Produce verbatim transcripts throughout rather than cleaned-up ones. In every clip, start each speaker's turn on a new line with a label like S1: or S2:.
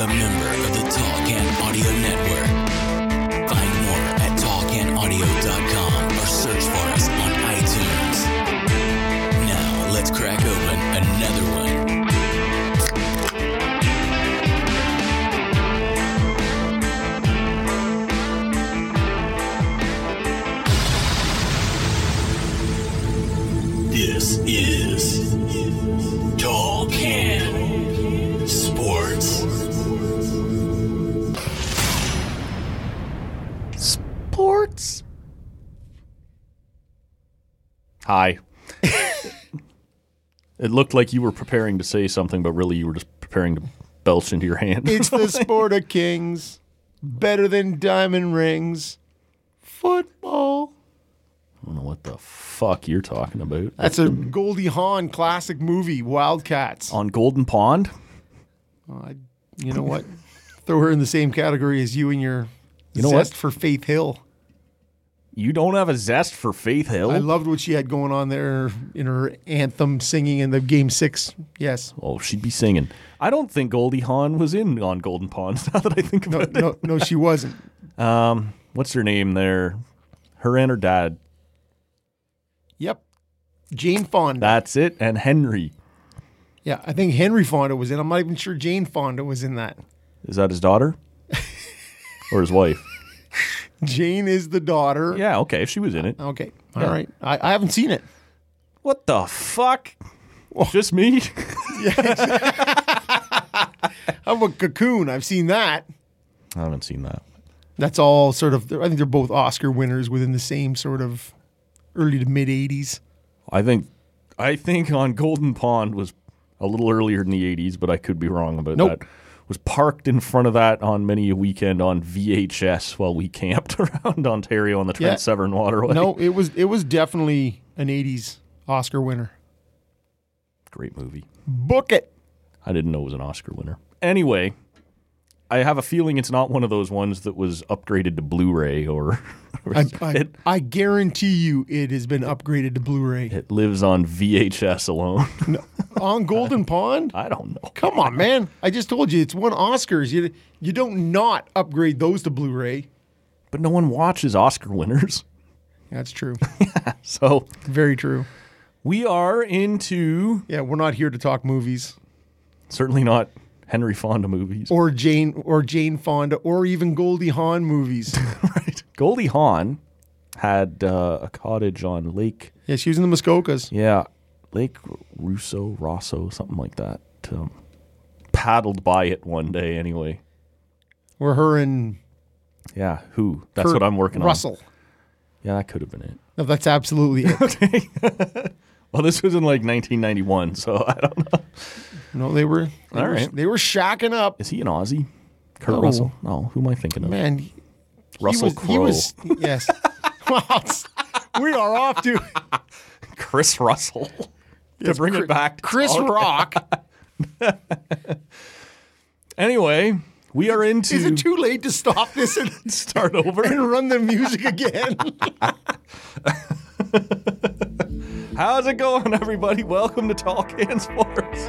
S1: a member of the Tall Can Audio Network. Find more at tall can audio dot com or search for us on iTunes. Now, let's crack open another one. This is Tall Can Sports.
S2: Sports. Hi. It looked like you were preparing to say something, but really you were just preparing to belch into your hand.
S3: It's the sport of kings. Better than diamond rings. Football.
S2: I don't know what the fuck you're talking about.
S3: That's a Goldie Hawn classic movie, Wildcats.
S2: On Golden Pond?
S3: Uh, you know what? Throw her in the same category as you and your
S2: You know
S3: zest
S2: what?
S3: for Faith Hill.
S2: You don't have a zest for Faith Hill?
S3: I loved what she had going on there in her anthem singing in the game six. Yes.
S2: Oh, she'd be singing. I don't think Goldie Hawn was in on Golden Pond, now that I think
S3: No,
S2: about
S3: no,
S2: it.
S3: no, she wasn't.
S2: Um, what's her name there? Her and her dad.
S3: Yep. Jane Fonda.
S2: That's it. And Henry.
S3: Yeah, I think Henry Fonda was in. I'm not even sure Jane Fonda was in that.
S2: Is that his daughter? Or his wife?
S3: Jane is the daughter.
S2: Yeah, okay. She was in it.
S3: Okay. All
S2: Yeah.
S3: right. I, I haven't seen it.
S2: What the fuck? Just me?
S3: How about Cocoon? I've seen that.
S2: I haven't seen that.
S3: That's all sort of, I think they're both Oscar winners within the same sort of early to mid eighties.
S2: I think I think on Golden Pond was a little earlier in the eighties, but I could be wrong about
S3: Nope.
S2: that. Was parked in front of that on many a weekend on V H S while we camped around Ontario on the Trent
S3: Yeah.
S2: Severn Waterway.
S3: No, it was it was definitely an eighties Oscar winner.
S2: Great movie.
S3: Book it.
S2: I didn't know it was an Oscar winner. Anyway, I have a feeling it's not one of those ones that was upgraded to Blu-ray or, or
S3: I, I,
S2: it,
S3: I guarantee you it has been upgraded to Blu-ray.
S2: it lives on V H S alone.
S3: No, on Golden Pond?
S2: I don't know.
S3: Come on, man. I just told you it's won Oscars. You you don't not upgrade those to Blu-ray.
S2: But no one watches Oscar winners.
S3: That's true.
S2: So
S3: Very true.
S2: we are into
S3: Yeah, we're not here to talk movies
S2: certainly not Henry Fonda movies.
S3: or Jane or Jane Fonda or even Goldie Hawn movies.
S2: Right. Goldie Hawn had uh, a cottage on Lake,
S3: Yeah, she was in the Muskokas.
S2: yeah, Lake Russo, Rosso, something like that. Um, paddled by it one day anyway.
S3: Where her and
S2: Yeah, who? That's
S3: Kurt
S2: what I'm working
S3: Russell.
S2: on. Yeah, that could have been it.
S3: No, that's absolutely it.
S2: Well, this was in like nineteen ninety-one, so I don't know.
S3: No, they were they,
S2: All
S3: were,
S2: right.
S3: they were shacking up.
S2: Is he an Aussie? Kurt
S3: No.
S2: Russell? No, who am I thinking of?
S3: Man, he-
S2: Russell
S3: he was, he
S2: Crowe.
S3: was yes. Well, it's- we are off to
S2: Chris Russell. to
S3: Yes,
S2: bring
S3: Chri-
S2: it back to
S3: Chris
S2: Tall-
S3: Rock.
S2: Anyway, we are into
S3: Is it too late to stop this and,
S2: start over.
S3: and run the music again?
S2: How's it going, everybody? Welcome to Tall Can Sports.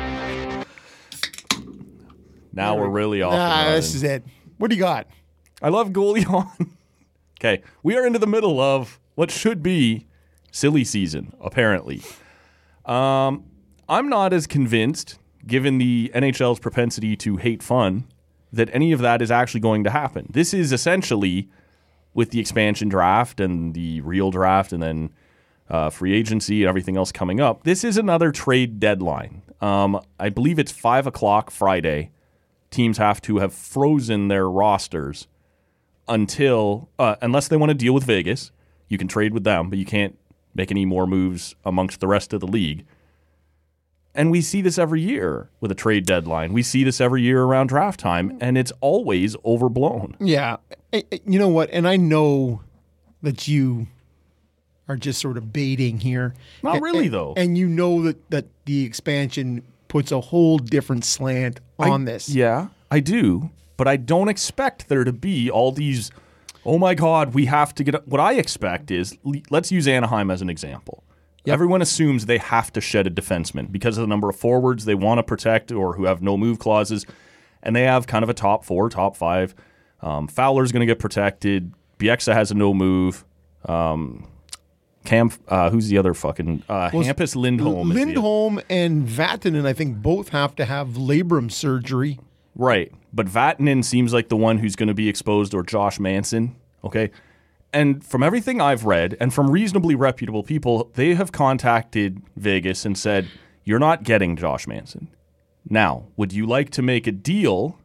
S2: Now we're really off.
S3: Ah,
S2: and
S3: this is it. What do you got?
S2: I love Goldie Hawn. Okay, we are into the middle of what should be silly season, apparently. Um, I'm not as convinced, given the N H L's propensity to hate fun, that any of that is actually going to happen. This is essentially, with the expansion draft and the real draft and then uh, free agency and everything else coming up, this is another trade deadline. Um, I believe it's five o'clock Friday. Teams have to have frozen their rosters until, uh, unless they want to deal with Vegas, you can trade with them, but you can't make any more moves amongst the rest of the league. And we see this every year with a trade deadline. We see this every year around draft time, and it's always overblown.
S3: Yeah. Eh, eh, You know what? And I know that you are just sort of baiting here.
S2: Not
S3: And-
S2: really,
S3: and-
S2: though.
S3: And you know that, that the expansion puts a whole different slant on
S2: I-
S3: this.
S2: Yeah, I do. But I don't expect there to be all these, oh my God, we have to get. What I expect is, le- let's use Anaheim as an example.
S3: Yep.
S2: Everyone assumes they have to shed a defenseman because of the number of forwards they want to protect or who have no move clauses. and they have kind of a top four, top five. Um, Fowler's going to get protected. Bieksa has a no move. Um, Cam, uh, who's the other fucking uh,
S3: Well,
S2: Hampus Lindholm? is the-
S3: Lindholm and Vatanen, I think, both have to have labrum surgery.
S2: Right. But Vatanen seems like the one who's going to be exposed, or Josh Manson. Okay. And from everything I've read, and from reasonably reputable people, they have contacted Vegas and said, you're not getting Josh Manson. Now, would you like to make a deal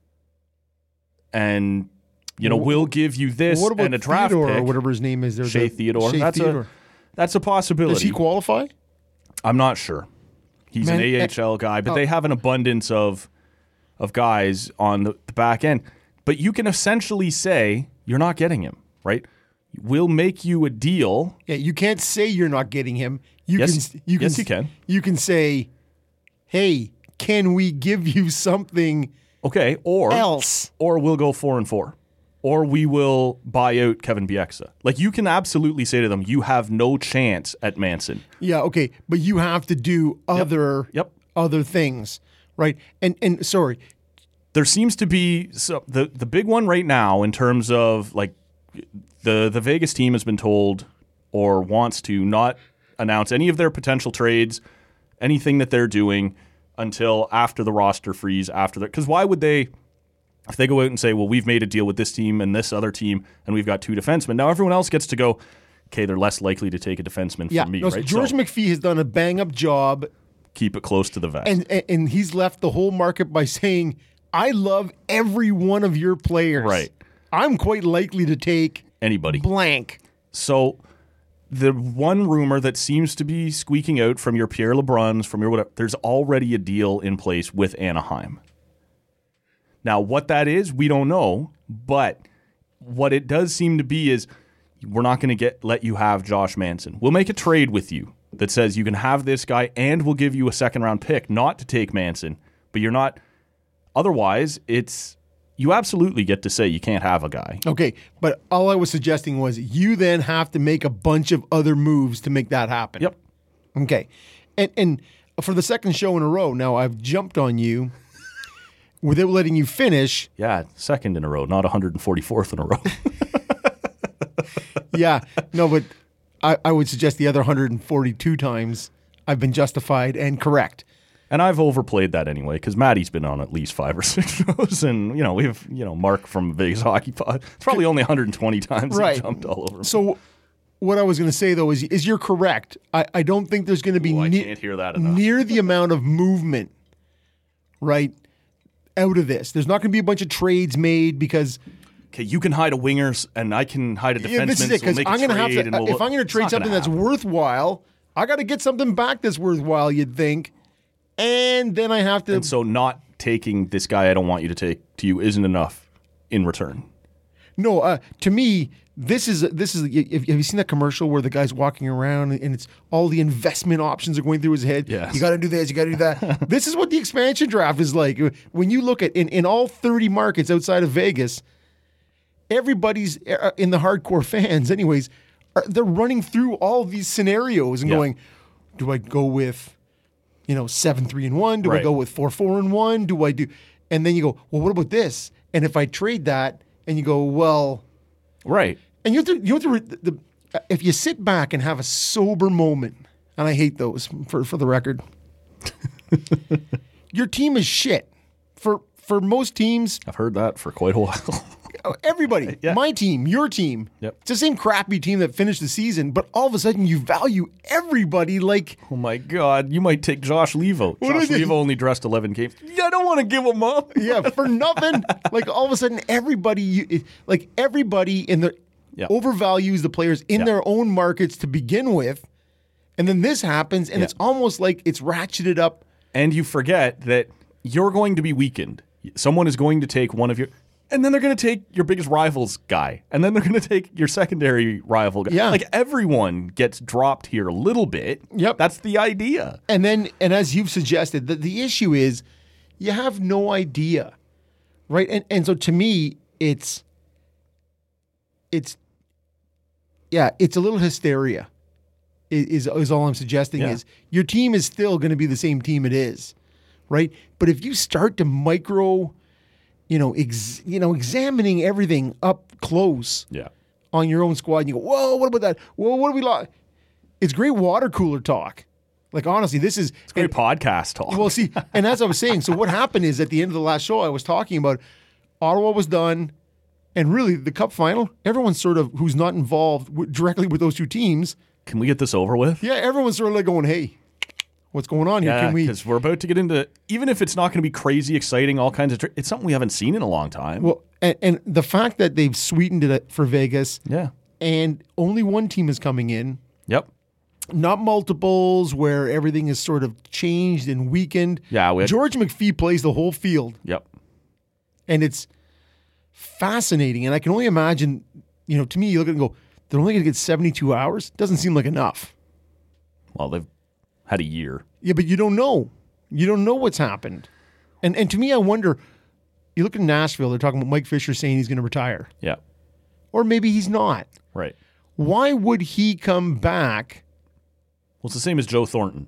S2: and, you know,
S3: Well,
S2: we'll give you this
S3: What about
S2: and a draft
S3: Theodore
S2: pick?
S3: or whatever his name is? There,
S2: Shea
S3: the-
S2: Theodore.
S3: Shea
S2: That's
S3: Theodore.
S2: a that's a possibility.
S3: Does he qualify?
S2: I'm not sure. He's
S3: Man,
S2: an A H L guy, but
S3: oh.
S2: they have an abundance of of guys on the, the back end. But you can essentially say you're not getting him, right? We'll make you a deal.
S3: Yeah, you can't say you're not getting him. You
S2: Yes-
S3: can. You can.
S2: yes, you can.
S3: You can say, "Hey, can we give you something
S2: Okay, or
S3: else?"
S2: or we'll go four and four. Or we will buy out Kevin Bieksa. Like, you can absolutely say to them, you have no chance at Manson.
S3: Yeah, okay, but you have to do other
S2: Yep.
S3: other things, right? And and sorry,
S2: There seems to be so the the big one right now in terms of, like, the the Vegas team has been told or wants to not announce any of their potential trades, anything that they're doing until after the roster freeze, after the because why would they, if they go out and say, well, we've made a deal with this team and this other team and we've got two defensemen, now everyone else gets to go, okay, they're less likely to take a defenseman
S3: yeah,
S2: from me,
S3: no,
S2: right?
S3: George
S2: So
S3: McPhee has done a bang up job,
S2: keep it close to the vest.
S3: and, and and he's left the whole market by saying, "I love every one of your players.
S2: Right.
S3: I'm quite likely to take
S2: Anybody.
S3: blank."
S2: So the one rumor that seems to be squeaking out from your Pierre LeBruns, from your whatever, there's already a deal in place with Anaheim. Now, what that is, we don't know, but what it does seem to be is we're not going to get let you have Josh Manson. We'll make a trade with you that says you can have this guy and we'll give you a second round pick not to take Manson, but you're not. Otherwise, it's you absolutely get to say you can't have a guy.
S3: Okay, but all I was suggesting was you then have to make a bunch of other moves to make that happen.
S2: Yep.
S3: Okay. And and for the second show in a row, now I've jumped on you without letting you finish.
S2: Yeah, second in a row, not one hundred forty-fourth in a row.
S3: Yeah. No, but I, I would suggest the other one hundred forty-two times I've been justified and correct.
S2: And I've overplayed that anyway, because Maddie's been on at least five or six shows, and you know we have you know Mark from Vegas Hockey Pod. It's probably only one hundred twenty times
S3: Right.
S2: he jumped all over me.
S3: So what I was going to say, though, is is you're correct. I, I don't think there's going to be
S2: Ooh, I
S3: ne-
S2: can't hear that enough.
S3: near the amount of movement, right, out of this. There's not going to be a bunch of trades made because
S2: Okay, you can hide a wingers, and I can hide a defenseman.
S3: yeah, this is it.
S2: So we'll
S3: Because
S2: make a
S3: I'm going to have
S2: trade
S3: to,
S2: and we'll,
S3: if I'm going to
S2: it's
S3: trade
S2: not
S3: something
S2: gonna
S3: that's
S2: happen.
S3: worthwhile, I got to get something back that's worthwhile, you'd think. And then I have to.
S2: And so not taking this guy I don't want you to take to you isn't enough in return.
S3: No, uh, to me, this is this is. Have you seen that commercial where the guy's walking around and it's all the investment options are going through his head?
S2: Yes.
S3: You got to do this. You got to do that. This is what the expansion draft is like. When you look at in, in all thirty markets outside of Vegas, everybody's uh, in the hardcore fans, anyways. Are, they're running through all these scenarios and
S2: Yeah.
S3: going, "Do I go with, you know, seven three and one? Do I
S2: Right.
S3: go with four four and one? Do I do?" And then you go, "Well, what about this? And if I trade that?" And you go, "Well."
S2: Right.
S3: And you have to, you have to, re- the, the, if you sit back and have a sober moment, and I hate those for, for the record, your team is shit. For for most teams,
S2: I've heard that for quite a while.
S3: everybody,
S2: Yeah.
S3: my team, your team,
S2: Yep.
S3: it's the same crappy team that finished the season, but all of a sudden you value everybody like,
S2: Oh my God, you might take Josh Levo.
S3: What
S2: Josh
S3: did he-
S2: Levo only dressed eleven games. Yeah, I don't want to give him up.
S3: yeah, for nothing. Like all of a sudden everybody, you, like everybody in the,
S2: Yeah.
S3: overvalues the players in
S2: Yeah.
S3: their own markets to begin with. And then this happens, and
S2: Yeah.
S3: it's almost like it's ratcheted up.
S2: And you forget that you're going to be weakened. Someone is going to take one of your, and then they're going to take your biggest rival's guy, and then they're going to take your secondary rival guy.
S3: Yeah.
S2: Like everyone gets dropped here a little bit.
S3: Yep.
S2: That's the idea.
S3: And then, and as you've suggested, the, the issue is you have no idea, right? And and so to me, it's it's yeah, it's a little hysteria. i- Is is all I'm suggesting
S2: Yeah.
S3: is your team is still going to be the same team it is, right? But if you start to micro you know, ex, you know, examining everything up close
S2: Yeah.
S3: on your own squad. And you go, whoa, what about that? Whoa, what do we lost? It's great water cooler talk. Like, honestly, this is
S2: It's great podcast talk.
S3: well, see, and as I was saying, so what happened is at the end of the last show, I was talking about Ottawa was done, and really the Cup final. Everyone sort of who's not involved w- directly with those two teams.
S2: Can we get this over with?
S3: Yeah, everyone's sort of like going, "Hey, what's going on here?
S2: Yeah,
S3: Can we?"
S2: because we're about to get into, even if it's not going to be crazy, exciting, all kinds of, tr- it's something we haven't seen in a long time.
S3: Well, and, and the fact that they've sweetened it for Vegas,
S2: yeah.
S3: and only one team is coming in.
S2: Yep.
S3: Not multiples where everything is sort of changed and weakened.
S2: Yeah, we had-
S3: George McPhee plays the whole field,
S2: Yep.
S3: and it's fascinating. And I can only imagine, you know, to me, you look at it and go, they're only going to get seventy-two hours? Doesn't seem like enough.
S2: Well, they've had a year.
S3: Yeah, but you don't know. You don't know what's happened. And and to me, I wonder, you look at Nashville, they're talking about Mike Fisher saying he's going to retire.
S2: Yeah.
S3: Or maybe he's not.
S2: Right.
S3: Why would he come back?
S2: Well, it's the same as Joe Thornton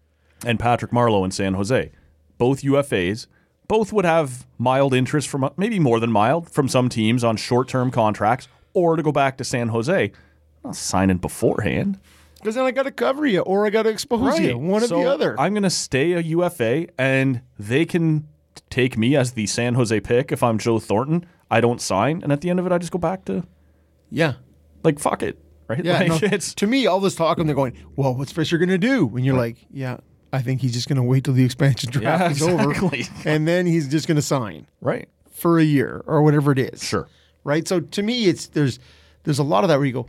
S2: and Patrick Marleau in San Jose. Both U F As. Both would have mild interest from, maybe more than mild, from some teams on short-term contracts, or to go back to San Jose. Not signing beforehand.
S3: Because then I got to cover you or I got to expose you. One
S2: so
S3: or the other.
S2: I'm going to stay a U F A, and they can take me as the San Jose pick if I'm Joe Thornton. I don't sign, and at the end of it, I just go back to,
S3: yeah.
S2: like, fuck it. Right?
S3: Yeah.
S2: Like,
S3: no,
S2: it's,
S3: to me, all this talk, and they're going, well, what's Fisher going to do? And you're like, yeah, I think he's just going to wait till the expansion draft
S2: Yeah,
S3: is
S2: exactly.
S3: over. And then he's just going to sign
S2: right.
S3: for a year or whatever it is.
S2: Sure.
S3: Right? So to me, it's there's there's a lot of that where you go,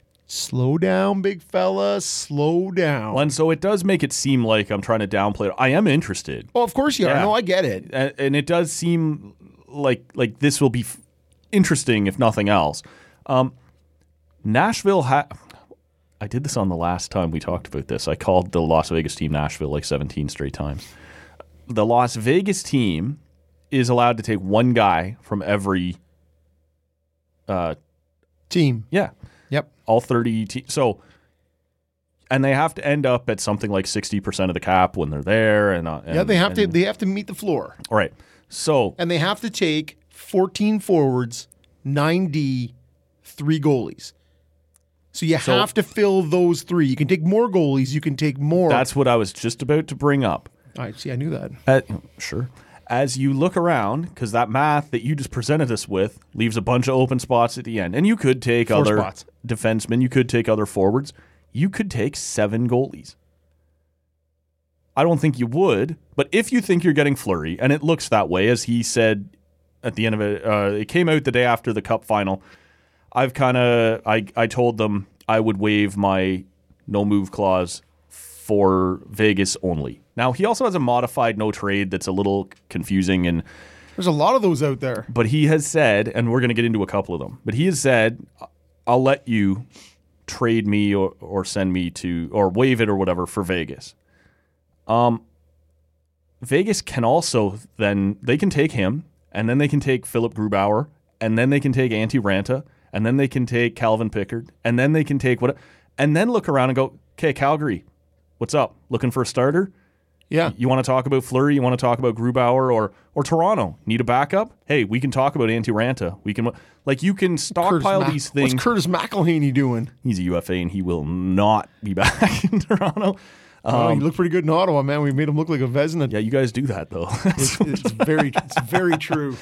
S3: slow down, big fella, slow down.
S2: Well, and so it does make it seem like I'm trying to downplay it. I am interested.
S3: Oh, of course you are.
S2: Yeah.
S3: No, I get it.
S2: And, and it does seem like like this will be f- interesting, if nothing else. Um, Nashville ha- I did this on the last time we talked about this. I called the Las Vegas team Nashville like seventeen straight times. The Las Vegas team is allowed to take one guy from every uh,
S3: Team.
S2: yeah,
S3: Yep.
S2: all thirty teams. So, and they have to end up at something like sixty percent of the cap when they're there. And, uh, and
S3: Yeah, they have
S2: and,
S3: to they have to meet the floor.
S2: All right. So,
S3: And they have to take fourteen forwards, nine D, three goalies. So you
S2: So-
S3: have to fill those three. You can take more goalies, you can take more.
S2: that's what I was just about to bring up.
S3: All right, see, I knew that.
S2: Uh, sure. As you look around, because that math that you just presented us with leaves a bunch of open spots at the end. And you could take
S3: Four
S2: other
S3: spots.
S2: defensemen, you could take other forwards, you could take seven goalies. I don't think you would, but if you think you're getting Fleury, and it looks that way, as he said at the end of it, uh, it came out the day after the Cup final. I've kind of, I, I told them I would waive my no move clause for Vegas only. Now, he also has a modified no trade that's a little confusing, and
S3: There's a lot of those out there.
S2: but he has said, and we're going to get into a couple of them, but he has said, I'll let you trade me or, or send me to, or waive it or whatever for Vegas. Um, Vegas can also then, they can take him, and then they can take Philip Grubauer, and then they can take Antti Ranta, and then they can take Calvin Pickard, and then they can take what, and then look around and go, okay, Calgary, what's up? Looking for a starter?
S3: Yeah.
S2: You want to talk about Fleury? You want to talk about Grubauer or or Toronto? Need a backup? Hey, we can talk about Antti Ranta. We can like you can stockpile
S3: Ma-
S2: these things.
S3: What's Curtis McElhaney doing?
S2: He's a U F A and he will not be back in Toronto.
S3: Oh, he looked pretty good in Ottawa, man. We made him look like a Vezina.
S2: Yeah, you guys do that though.
S3: It's, it's very, it's very true.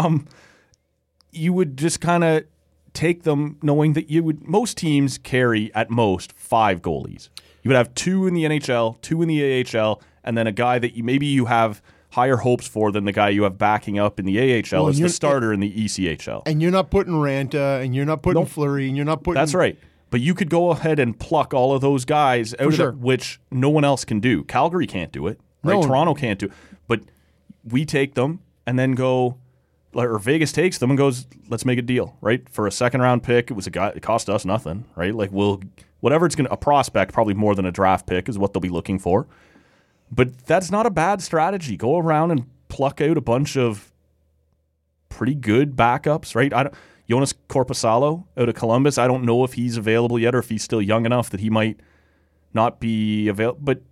S2: You would just kind of take them knowing that you would. Most teams carry at most five goalies. You would have two in the N H L, two in the A H L, and then a guy that you maybe you have higher hopes for than the guy you have backing up in the A H L
S3: Well,
S2: as the
S3: you're-
S2: starter in the E C H L.
S3: And you're not putting Ranta, and you're not putting
S2: Nope.
S3: Fleury, and you're not putting.
S2: That's right. But you could go ahead and pluck all of those guys out of
S3: sure.
S2: it, which no one else can do. Calgary can't do it. Right?
S3: No.
S2: Toronto can't do it. But we take them and then go, or Vegas takes them and goes, let's make a deal, right? For a second round pick, it was a guy, it cost us nothing, right? Like we'll, whatever it's going to, a prospect, probably more than a draft pick is what they'll be looking for. But that's not a bad strategy. Go around and pluck out a bunch of pretty good backups, right? I don't, Jonas Corposalo out of Columbus, I don't know if he's available yet or if he's still young enough that he might not be available. But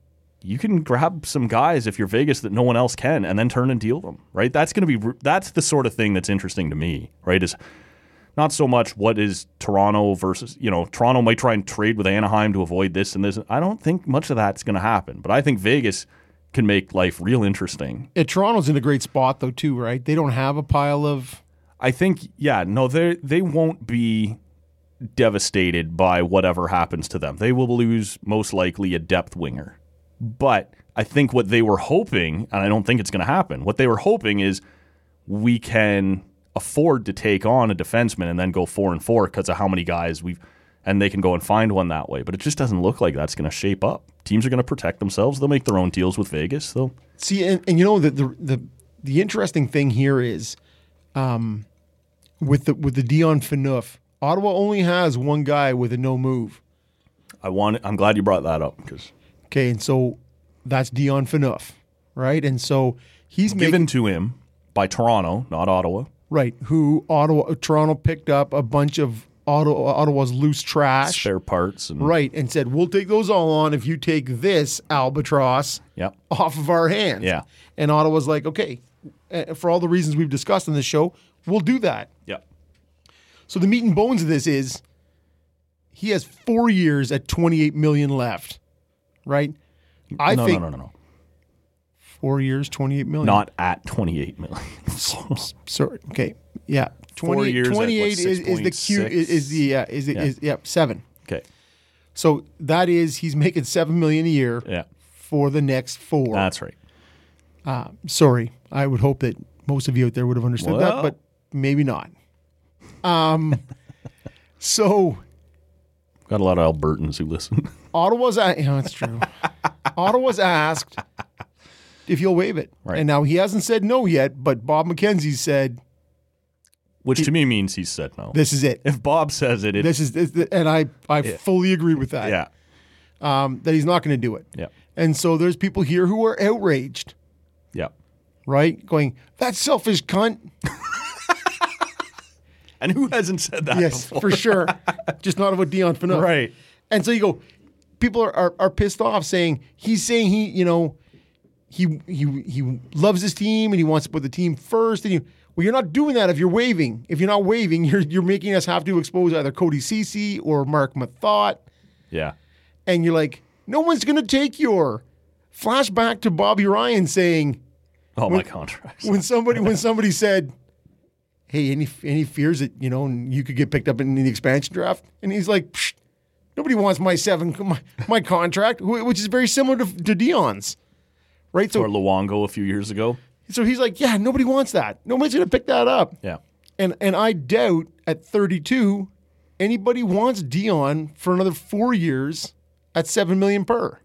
S2: you can grab some guys if you're Vegas that no one else can, and then turn and deal them, right? That's going to be that's the sort of thing that's interesting to me, right? Is not so much what is Toronto versus, you know, Toronto might try and trade with Anaheim to avoid this and this. I don't think much of that's going to happen, but I think Vegas can make life real interesting.
S3: Yeah, Toronto's in a great spot though too, right? They don't have a pile of.
S2: I think, yeah, no, they they won't be devastated by whatever happens to them. They will lose most likely a depth winger. But I think what they were hoping, and I don't think it's going to happen, what they were hoping is we can afford to take on a defenseman and then go four and four because of how many guys we've, and they can go and find one that way. But it just doesn't look like that's going to shape up. Teams are going to protect themselves. They'll make their own deals with Vegas. They'll
S3: See, and, and you know the, the the the interesting thing here is, um, with the with the Dion Phaneuf, Ottawa only has one guy with a no move.
S2: I want. I'm glad you brought that up because
S3: Okay, and so that's Dion Phaneuf, right? And so he's
S2: given
S3: making,
S2: to him by Toronto, not Ottawa.
S3: right, who Ottawa Toronto picked up a bunch of Ottawa, Ottawa's loose trash,
S2: Spare parts and
S3: right, and said we'll take those all on if you take this albatross
S2: Yep.
S3: off of our hands.
S2: Yeah.
S3: And Ottawa's like, okay, uh, for all the reasons we've discussed on this show, we'll do that.
S2: Yep.
S3: So the meat and bones of this is he has four years at twenty-eight million left, right? I
S2: no,
S3: think
S2: no, no, no, no.
S3: four years, twenty-eight million.
S2: Not at twenty-eight million.
S3: Sorry. Okay. Yeah.
S2: Four years at, what,
S3: twenty-eight is, is the Q is, is the uh, is the
S2: Yeah.
S3: is yeah seven.
S2: Okay.
S3: So that is he's making seven million a year
S2: Yeah.
S3: for the next four.
S2: That's right.
S3: Uh, sorry, I would hope that most of you out there would have understood
S2: Well.
S3: that, but maybe not. Um. so
S2: Got a lot of Albertans who listen.
S3: Ottawa's a- yeah, that's true. Ottawa's asked if you'll waive it,
S2: Right.
S3: and now he hasn't said no yet. But Bob McKenzie said
S2: Which to me means he said no.
S3: this is it.
S2: If Bob says it, it
S3: This is this, and I I fully agree with that.
S2: yeah.
S3: Um, that he's not going to do it.
S2: Yeah.
S3: And so there's people here who are outraged,
S2: Yeah.
S3: right? Going, that selfish cunt.
S2: And who hasn't said that
S3: Yes,
S2: before?
S3: for sure. Just not about Dion Phaneuf.
S2: Right.
S3: And so you go, people are, are, are pissed off saying, he's saying he, you know, he he he loves his team and he wants to put the team first. And you, well, you're not doing that if you're waving. If you're not waving, you're you're making us have to expose either Cody Ceci or Mark Mathot.
S2: Yeah.
S3: And you're like, no one's going to take your flashback to Bobby Ryan saying,
S2: Oh, my contracts.
S3: when somebody when somebody said, "Hey, any any fears that you know you could get picked up in the expansion draft?" And he's like, Psh, "Nobody wants my seven my, my contract," wh- which is very similar to, to Dion's, right? So
S2: Or Luongo a few years ago.
S3: so he's like, "Yeah, nobody wants that. Nobody's going to pick that up."
S2: Yeah.
S3: And and I doubt at thirty-two anybody wants Dion for another four years at seven million per.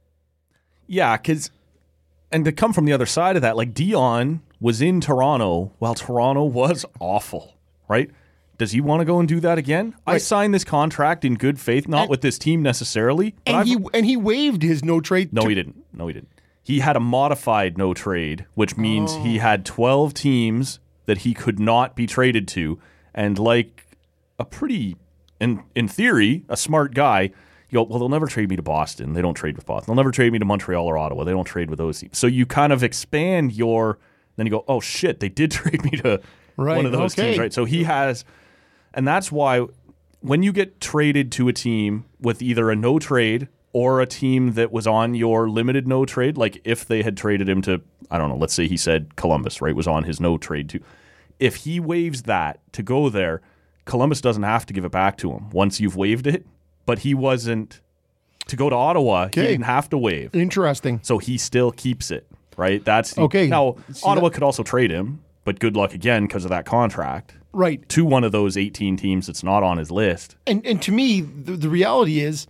S2: Yeah, because, and to come from the other side of that, like Dion was in Toronto while Toronto was awful, right? Does he want to go and do that again? I
S3: Right.
S2: signed this contract in good faith, not
S3: And-
S2: with this team necessarily. But
S3: And
S2: I've-
S3: he and he waived his no trade.
S2: no,
S3: to-
S2: he didn't. No, he didn't. He had a modified no trade, which means
S3: Oh.
S2: he had twelve teams that he could not be traded to. And like a pretty, in, in theory, a smart guy, you go, well, they'll never trade me to Boston. They don't trade with Boston. They'll never trade me to Montreal or Ottawa. They don't trade with those teams. So you kind of expand your, then you go, oh shit, they did trade me to
S3: Right,
S2: one of those
S3: okay.
S2: teams, right? So he has, and that's why when you get traded to a team with either a no trade or a team that was on your limited no trade, like if they had traded him to, I don't know, let's say he said Columbus, right, was on his no trade too. If he waives that to go there, Columbus doesn't have to give it back to him once you've waived it, but he wasn't, to go to Ottawa,
S3: Okay.
S2: he didn't have to waive.
S3: Interesting.
S2: So he still keeps it, right? That's the,
S3: Okay.
S2: Now,
S3: See,
S2: Ottawa
S3: that-
S2: could also trade him, but good luck again because of that contract
S3: Right.
S2: to one of those eighteen teams that's not on his list.
S3: And and to me, the, the reality is,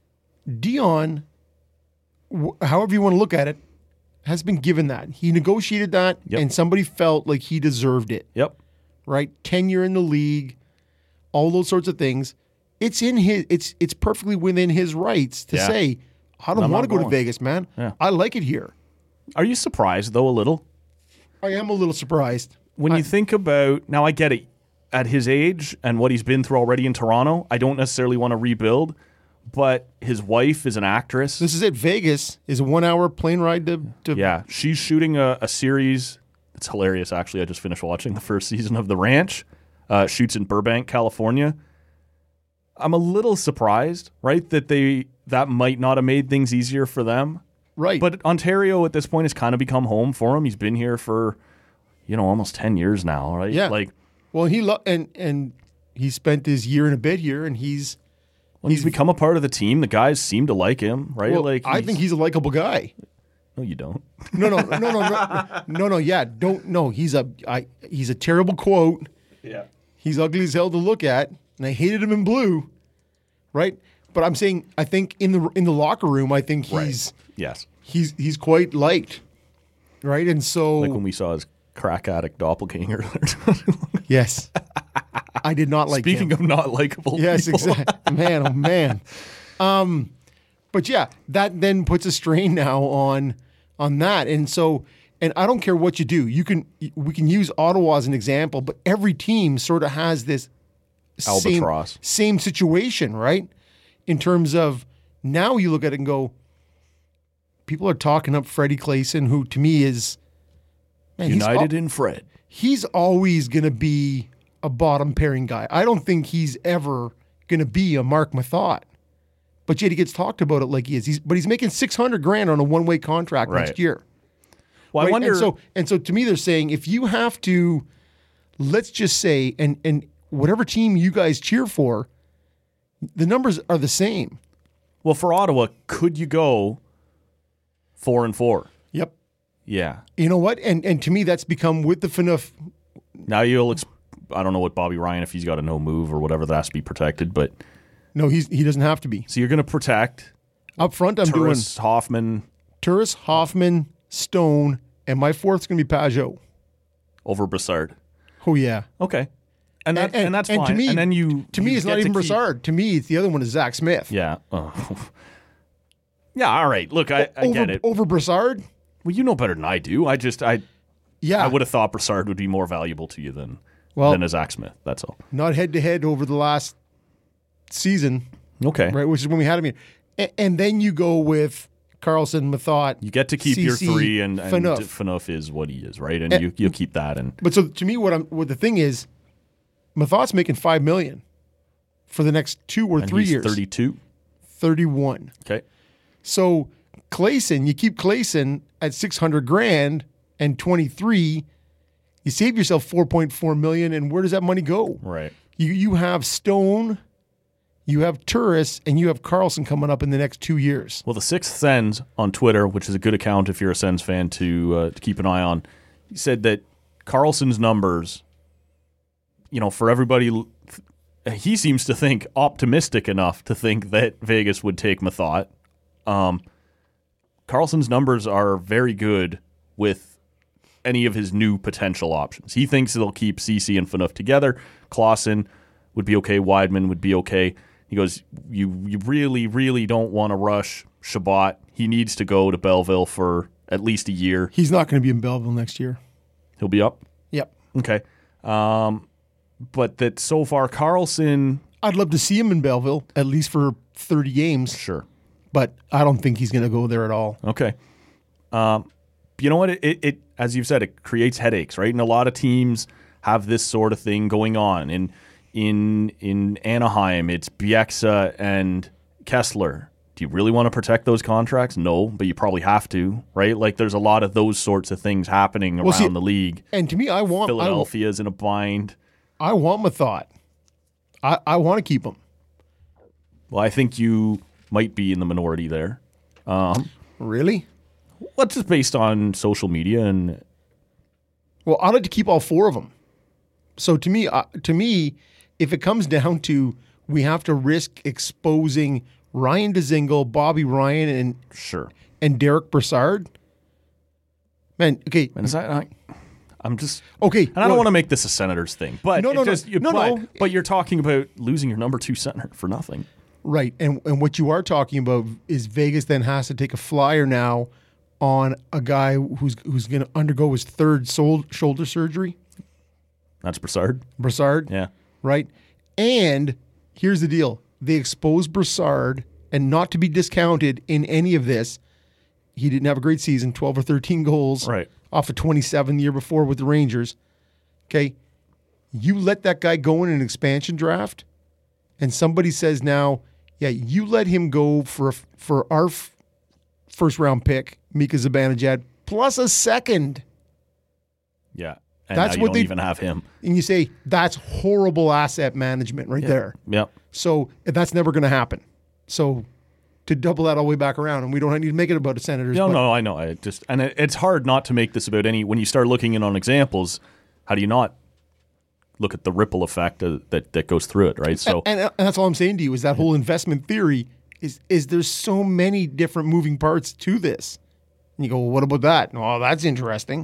S3: Dion, wh- however you want to look at it, has been given that. He negotiated that,
S2: Yep.
S3: and somebody felt like he deserved it.
S2: Yep.
S3: Right? Tenure in the league, all those sorts of things. It's in his. It's it's perfectly within his rights to
S2: Yeah.
S3: say, I don't
S2: I'm
S3: want to
S2: not
S3: go to
S2: going."
S3: Vegas, man.
S2: Yeah.
S3: I like it here.
S2: Are you surprised though a little
S3: I am a little surprised.
S2: when you think about, now I get it, at his age and what he's been through already in Toronto, I don't necessarily want to rebuild, but his wife is an actress.
S3: This is it. Vegas is a one-hour plane ride to. to
S2: Yeah, she's shooting a, a series. It's hilarious, actually. I just finished watching the first season of The Ranch. Uh, shoots in Burbank, California. I'm a little surprised, right, that they that might not have made things easier for them.
S3: Right.
S2: But Ontario at this point has kind of become home for him. He's been here for, you know, almost ten years now, right?
S3: Yeah.
S2: Like,
S3: well, he lo- and and he spent his year and a bit here, and he's.
S2: when he's become a part of the team, the guys seem to like him, right?
S3: Well,
S2: like,
S3: I think he's a likable guy.
S2: No, you don't.
S3: No, no, no, no, no, no, no. Yeah, don't. No, he's a. I. He's a terrible quote.
S2: Yeah.
S3: He's ugly as hell to look at, and I hated him in blue, right? But I'm saying, I think in the in the locker room, I think he's
S2: Right. Yes.
S3: he's he's quite liked, right? And so,
S2: Like when we saw his crack addict doppelganger.
S3: yes, I did not like.
S2: Speaking
S3: him.
S2: of not likable
S3: Yes,
S2: people.
S3: exactly. Man, oh man. Um, but yeah, that then puts a strain now on on that, and so, and I don't care what you do. You can we can use Ottawa as an example, but every team sort of has this
S2: Albatross.
S3: same, same situation, right? In terms of now, you look at it and go, people are talking up Freddie Clayson, who to me is man, he's al-
S2: United in Fred.
S3: he's always going to be a bottom pairing guy. I don't think he's ever going to be a Mark Mathot. But yet he gets talked about it like he is. He's, but he's making six hundred grand on a one-way contract
S2: Right.
S3: next year.
S2: Well, I
S3: Right?
S2: wonder.
S3: And so, and so to me, they're saying if you have to, let's just say, and and whatever team you guys cheer for, the numbers are the same.
S2: well, for Ottawa, could you go four and four?
S3: Yep.
S2: Yeah.
S3: You know what? And and to me, that's become with the Phaneuf.
S2: Now you'll. Exp- I don't know what Bobby Ryan, if he's got a no move or whatever that has to be protected, but
S3: No, he's he doesn't have to be
S2: so you're going to protect
S3: up front. I'm
S2: Turris, Hoffman
S3: doing Turris, Hoffman, Stone, and my fourth's going to be Pajot.
S2: over Brassard.
S3: Oh yeah.
S2: Okay. And that, and, that's fine.
S3: to me,
S2: and then you
S3: to me,
S2: you
S3: it's
S2: get
S3: not even
S2: to keep-
S3: Brassard. To me, it's the other one is Zach Smith.
S2: Yeah. Oh. Yeah. All right. Look, I, I
S3: over,
S2: get it.
S3: over Brassard.
S2: Well, you know better than I do. I just I
S3: Yeah,
S2: I would have thought Brassard would be more valuable to you than
S3: Well-
S2: than a Zach Smith. That's all.
S3: not head to head over the last season,
S2: Okay.
S3: right? Which is when we had him here, and, and then you go with Carlson, Mathot.
S2: You get to keep your
S3: C C,
S2: three, and, and
S3: Phaneuf.
S2: Phaneuf is what he is, right? And
S3: And-
S2: you you keep that, and
S3: But so to me, what I'm what the thing is, Mathot's making five million for the next two or
S2: and
S3: three
S2: he's
S3: years.
S2: thirty-two.
S3: Thirty-one.
S2: Okay.
S3: So Clayson, you keep Clayson at six hundred grand and twenty-three. You save yourself four point four million, and where does that money go?
S2: Right.
S3: You you have Stone, you have Turris, and you have Carlson coming up in the next two years.
S2: Well, the Sixth Sens on Twitter, which is a good account if you're a Sens fan to uh, to keep an eye on, he said that Carlson's numbers, you know, for everybody, he seems to think optimistic enough to think that Vegas would take Mathot. Um, Carlson's numbers are very good with any of his new potential options. He thinks they'll keep C C and Phaneuf together. Clausen would be okay. Weidman would be okay. He goes, you you really, really don't want to rush Shabbat. He needs to go to Belleville for at least a year.
S3: He's not going to be in Belleville next year.
S2: He'll be up.
S3: Yep.
S2: Okay. Um, but that so far, Carlson,
S3: I'd love to see him in Belleville, at least for thirty games,
S2: sure.
S3: but I don't think he's going to go there at all.
S2: Okay. Um, you know what? It, it, it, as you've said, it creates headaches, right? And a lot of teams have this sort of thing going on. In in in Anaheim, it's Bieksa and Kessler. Do you really want to protect those contracts? No, but you probably have to, right? Like there's a lot of those sorts of things happening around
S3: Well, see,
S2: the league.
S3: And to me, I want I, wa-
S2: Philadelphia's in a bind.
S3: I want Mathot. I, I want to keep him.
S2: Well, I think you might be in the minority there. Um,
S3: Really?
S2: what's just based on social media and
S3: Well, I'd like to keep all four of them. So to me, uh, to me, if it comes down to we have to risk exposing Ryan Dzingel, Bobby Ryan, and
S2: sure.
S3: and Derek Brassard, man. Okay,
S2: And is that I, I'm just
S3: okay.
S2: and I don't want to make this a Senators thing, but
S3: No,
S2: it
S3: no, no.
S2: just, you,
S3: No,
S2: but,
S3: no.
S2: but you're talking about losing your number two center for nothing.
S3: Right, and and what you are talking about is Vegas then has to take a flyer now on a guy who's who's going to undergo his third sol- shoulder surgery,
S2: That's Brassard.
S3: Brassard.
S2: Yeah.
S3: Right, and here's the deal: they expose Brassard and not to be discounted in any of this, he didn't have a great season, twelve or thirteen goals.
S2: Right.
S3: Off of twenty-seven the year before with the Rangers. Okay. You let that guy go in an expansion draft, and somebody says now, yeah, you let him go for for our f- first round pick, Mika Zibanejad, plus a second.
S2: Yeah. And
S3: That's
S2: now you
S3: what
S2: don't
S3: they
S2: even have him.
S3: And you say, that's horrible asset management right
S2: Yeah.
S3: there.
S2: Yeah.
S3: So that's never going to happen. So to double that all the way back around, and we don't need to make it about the Senators.
S2: No,
S3: but
S2: no, I know. I just and it, it's hard not to make this about any. When you start looking in on examples, how do you not look at the ripple effect uh, that that goes through it, right? So
S3: and, and that's all I'm saying to you is that whole investment theory is is there's so many different moving parts to this. And you go, well, what about that? Oh, that's interesting.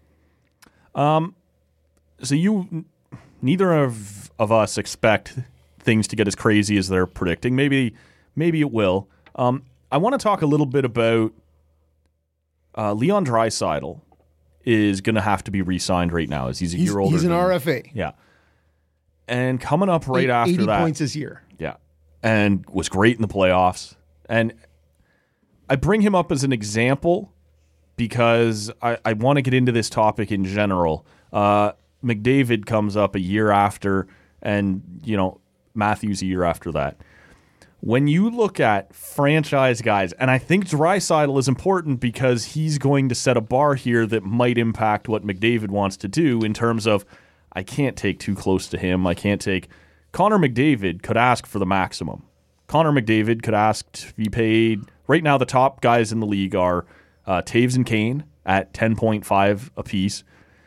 S2: so you neither of of us expect things to get as crazy as they're predicting. Maybe maybe it will. Um, I want to talk a little bit about uh, Leon Draisaitl is going to have to be re-signed right now as he's a
S3: He's,
S2: year older.
S3: he's an
S2: than-
S3: R F A.
S2: Yeah. And coming up right
S3: Eight-
S2: after
S3: eighty
S2: that.
S3: points this year.
S2: Yeah. And was great in the playoffs. And I bring him up as an example because I, I want to get into this topic in general. Uh, McDavid comes up a year after, and, you know, Matthews a year after that. When you look at franchise guys, and I think Draisaitl is important because he's going to set a bar here that might impact what McDavid wants to do in terms of, I can't take too close to him. I can't take... Connor McDavid could ask for the maximum. Connor McDavid could ask to be paid... Right now, the top guys in the league are uh, Taves and Kane at ten point five apiece.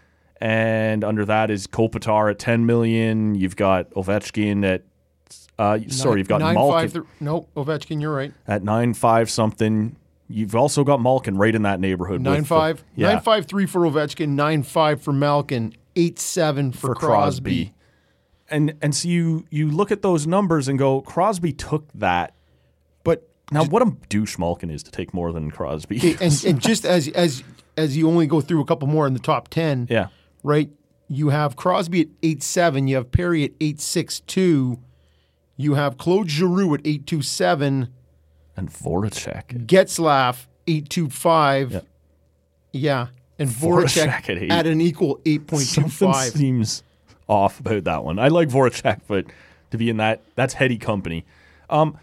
S2: And under that is Kopitar at ten million dollars. You've got Ovechkin at... Uh, sorry, you've got
S3: nine,
S2: Malkin
S3: five, th- no, Ovechkin, you're right.
S2: at nine five something. You've also got Malkin right in that neighborhood.
S3: Nine
S2: with
S3: five,
S2: the, yeah,
S3: nine five three for Ovechkin, nine five for Malkin, eight seven for,
S2: for
S3: Crosby.
S2: Crosby. And and so you you look at those numbers and go, Crosby took that.
S3: But
S2: Now, what a douche Malkin is to take more than Crosby.
S3: and, and just as as as you only go through a couple more in the top ten,
S2: yeah.
S3: right? You have Crosby at eight seven, you have Perry at eight six two, you have Claude Giroux at eight two seven,
S2: And Voracek.
S3: Getzlaf eight two five,
S2: Yeah.
S3: yeah, and
S2: Voracek
S3: Voracek
S2: at eight.
S3: at an equal eight point two
S2: Something
S3: five.
S2: seems off about that one. I like Voracek, but to be in that, that's heady company. Um,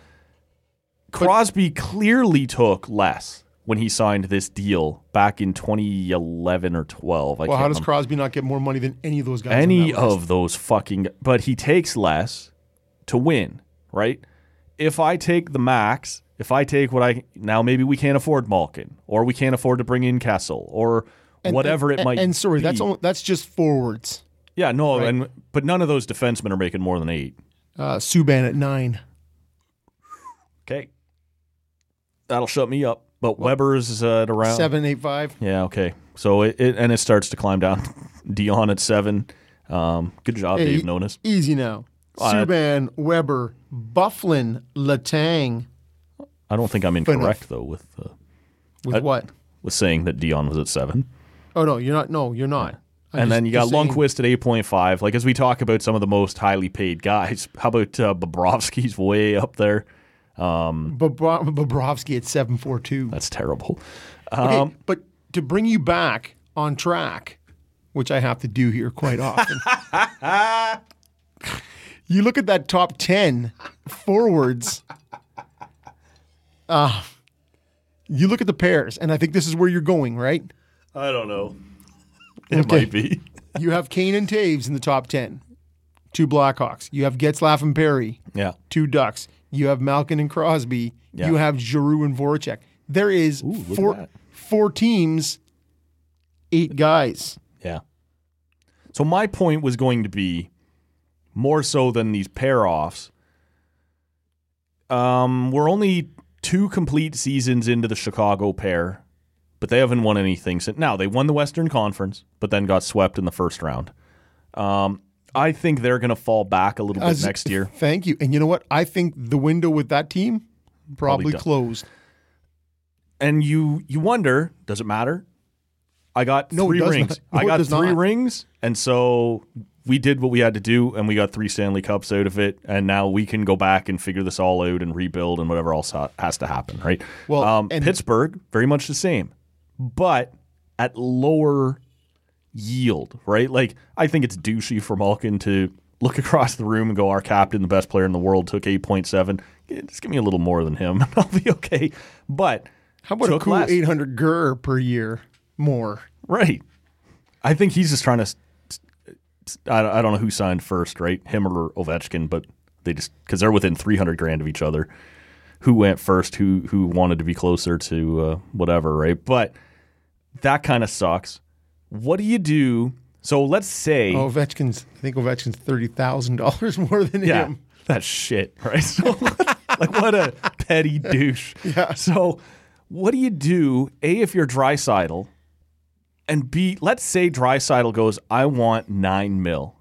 S2: Crosby clearly took less when he signed this deal back in twenty eleven or twelve. I
S3: Well,
S2: can't
S3: how does
S2: remember.
S3: Crosby not get more money than any of those guys? on
S2: Any
S3: that list?
S2: of those fucking... But he takes less to win, right? If I take the max, if I take what I... Now, maybe we can't afford Malkin, or we can't afford to bring in Kessel, or
S3: And-
S2: whatever
S3: and,
S2: it might
S3: And sorry,
S2: be.
S3: that's only, that's just forwards.
S2: Yeah, no,
S3: Right.
S2: and but none of those defensemen are making more than eight.
S3: Uh, Subban at nine.
S2: Okay. That'll shut me up. But Weber's uh, at around...
S3: Seven, eight, five.
S2: Yeah, okay. So it, it and it starts to climb down. Dion at seven. Um, good job,
S3: Hey,
S2: Dave Nonis.
S3: Easy now.
S2: Uh,
S3: Subban, Weber, Bufflin, Letang.
S2: I don't think I'm incorrect, though, with uh,
S3: With
S2: I-
S3: what?
S2: with saying that Dion was at seven.
S3: Oh, no, you're not. No, you're not. I'm
S2: and
S3: just-
S2: then you got
S3: just saying-
S2: Lundqvist at eight point five. Like, as we talk about some of the most highly paid guys, how about uh, Bobrovsky's way up there?
S3: Bobro- Bobrovsky at seven four two.
S2: That's terrible.
S3: Okay,
S2: Um,
S3: but to bring you back on track, which I have to do here quite often, you look at that top ten forwards. Uh, you look at the pairs, and I think this is where you're going, right?
S2: I don't know. It
S3: Okay.
S2: might be.
S3: You have Kane and Taves in the top ten, two Blackhawks. You have Getzlaf and Perry,
S2: Yeah.
S3: two Ducks. You have Malkin and Crosby.
S2: Yeah.
S3: You have Giroux and Voracek. There is
S2: Ooh, look at
S3: four,
S2: that.
S3: four teams, eight guys.
S2: Yeah. So my point was going to be more so than these pair offs. Um, we're only two complete seasons into the Chicago pair, but they haven't won anything since. Now they won the Western Conference, but then got swept in the first round. Um, I think they're going to fall back a little bit
S3: As-
S2: next year.
S3: Thank you. And you know what? I think the window with that team probably,
S2: Probably done.
S3: closed.
S2: And you you wonder, does it matter? I got
S3: No, it
S2: three
S3: does
S2: rings.
S3: not. No,
S2: I
S3: it
S2: got
S3: does
S2: three
S3: not.
S2: rings, and so we did what we had to do, and we got three Stanley Cups out of it, and now we can go back and figure this all out and rebuild and whatever else ha- has to happen, right?
S3: Well,
S2: um,
S3: and-
S2: Pittsburgh, very much the same, but at lower yield, right? Like, I think it's douchey for Malkin to look across the room and go, our captain, the best player in the world, took eight point seven. Yeah, just give me a little more than him, and I'll be okay. But
S3: How about a
S2: took
S3: cool
S2: less.
S3: eight hundred G R per year more?
S2: Right. I think he's just trying to. I I don't know who signed first, right? Him or Ovechkin, but they just because they're within three hundred grand of each other. Who went first? Who who wanted to be closer to uh, whatever, right? But that kind of sucks. What do you do? So let's say,
S3: Oh, Ovechkin's. I think Ovechkin's thirty thousand dollars more than
S2: yeah,
S3: him.
S2: that's shit, right? So, like, what a petty douche.
S3: Yeah.
S2: So, what do you do? A, if you're Draisaitl, and B, let's say Draisaitl goes, I want nine mil.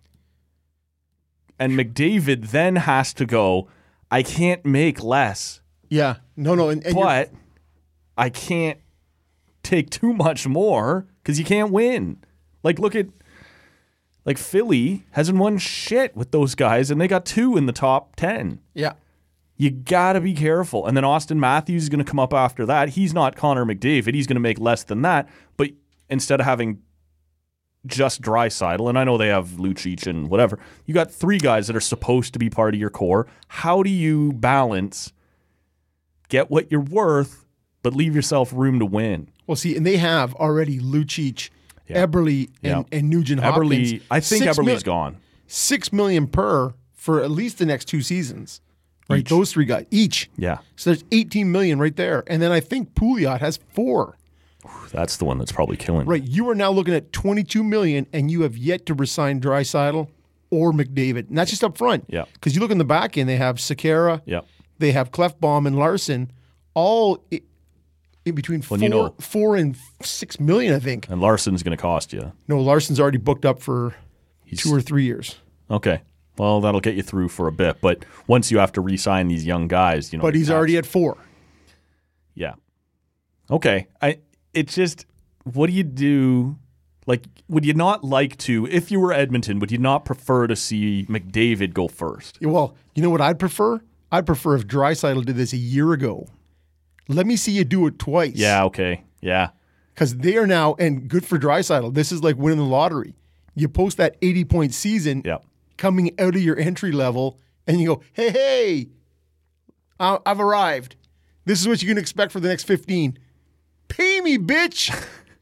S2: And McDavid then has to go, I can't make less,
S3: Yeah. No, no. And, and you're-
S2: but I can't take too much more because you can't win. Like, look at, like, Philly hasn't won shit with those guys, and they got two in the top ten.
S3: yeah.
S2: You got to be careful. And then Austin Matthews is going to come up after that. He's not Connor McDavid. He's going to make less than that. But instead of having just Draisaitl, and I know they have Lucic and whatever, you got three guys that are supposed to be part of your core. How do you balance, get what you're worth, but leave yourself room to win?
S3: Well, see, and they have already Lucic,
S2: Yeah.
S3: Eberle,
S2: Yeah.
S3: and, and Nugent Hopkins.
S2: Eberle, I think
S3: Six
S2: Eberle's
S3: mil-
S2: gone.
S3: Six million per for at least the next two seasons. Right,
S2: Each.
S3: those three guys each.
S2: Yeah,
S3: So there's eighteen million right there, and then I think Pouliot has four.
S2: that's the one that's probably killing.
S3: Right, you are now looking at twenty-two million, and you have yet to resign Draisaitl or McDavid, and that's just up front.
S2: Yeah.
S3: because you look in the back end, they have Sekera,
S2: Yeah.
S3: they have Clefbaum and Larson, all i- in between
S2: Well,
S3: four,
S2: you know-
S3: four and six million, I think.
S2: And Larson's going to cost you.
S3: No, Larson's already booked up for
S2: He's,
S3: two or three years,
S2: Okay. Well, that'll get you through for a bit, but once you have to re-sign these young guys, you know.
S3: but he's
S2: that's-
S3: already at four.
S2: Yeah. Okay. I. It's just, what do you do? Like, would you not like to, if you were Edmonton, would you not prefer to see McDavid go first?
S3: Yeah, well, you know what I'd prefer? I'd prefer if Draisaitl did this a year ago. Let me see you do it twice.
S2: Yeah. Okay. Yeah.
S3: Because they are now, and good for Draisaitl. This is like winning the lottery. You post that eighty point season.
S2: Yeah.
S3: Coming out of your entry level, and you go, hey, hey, I- I've arrived. This is what you can expect for the next fifteen. Pay me, bitch.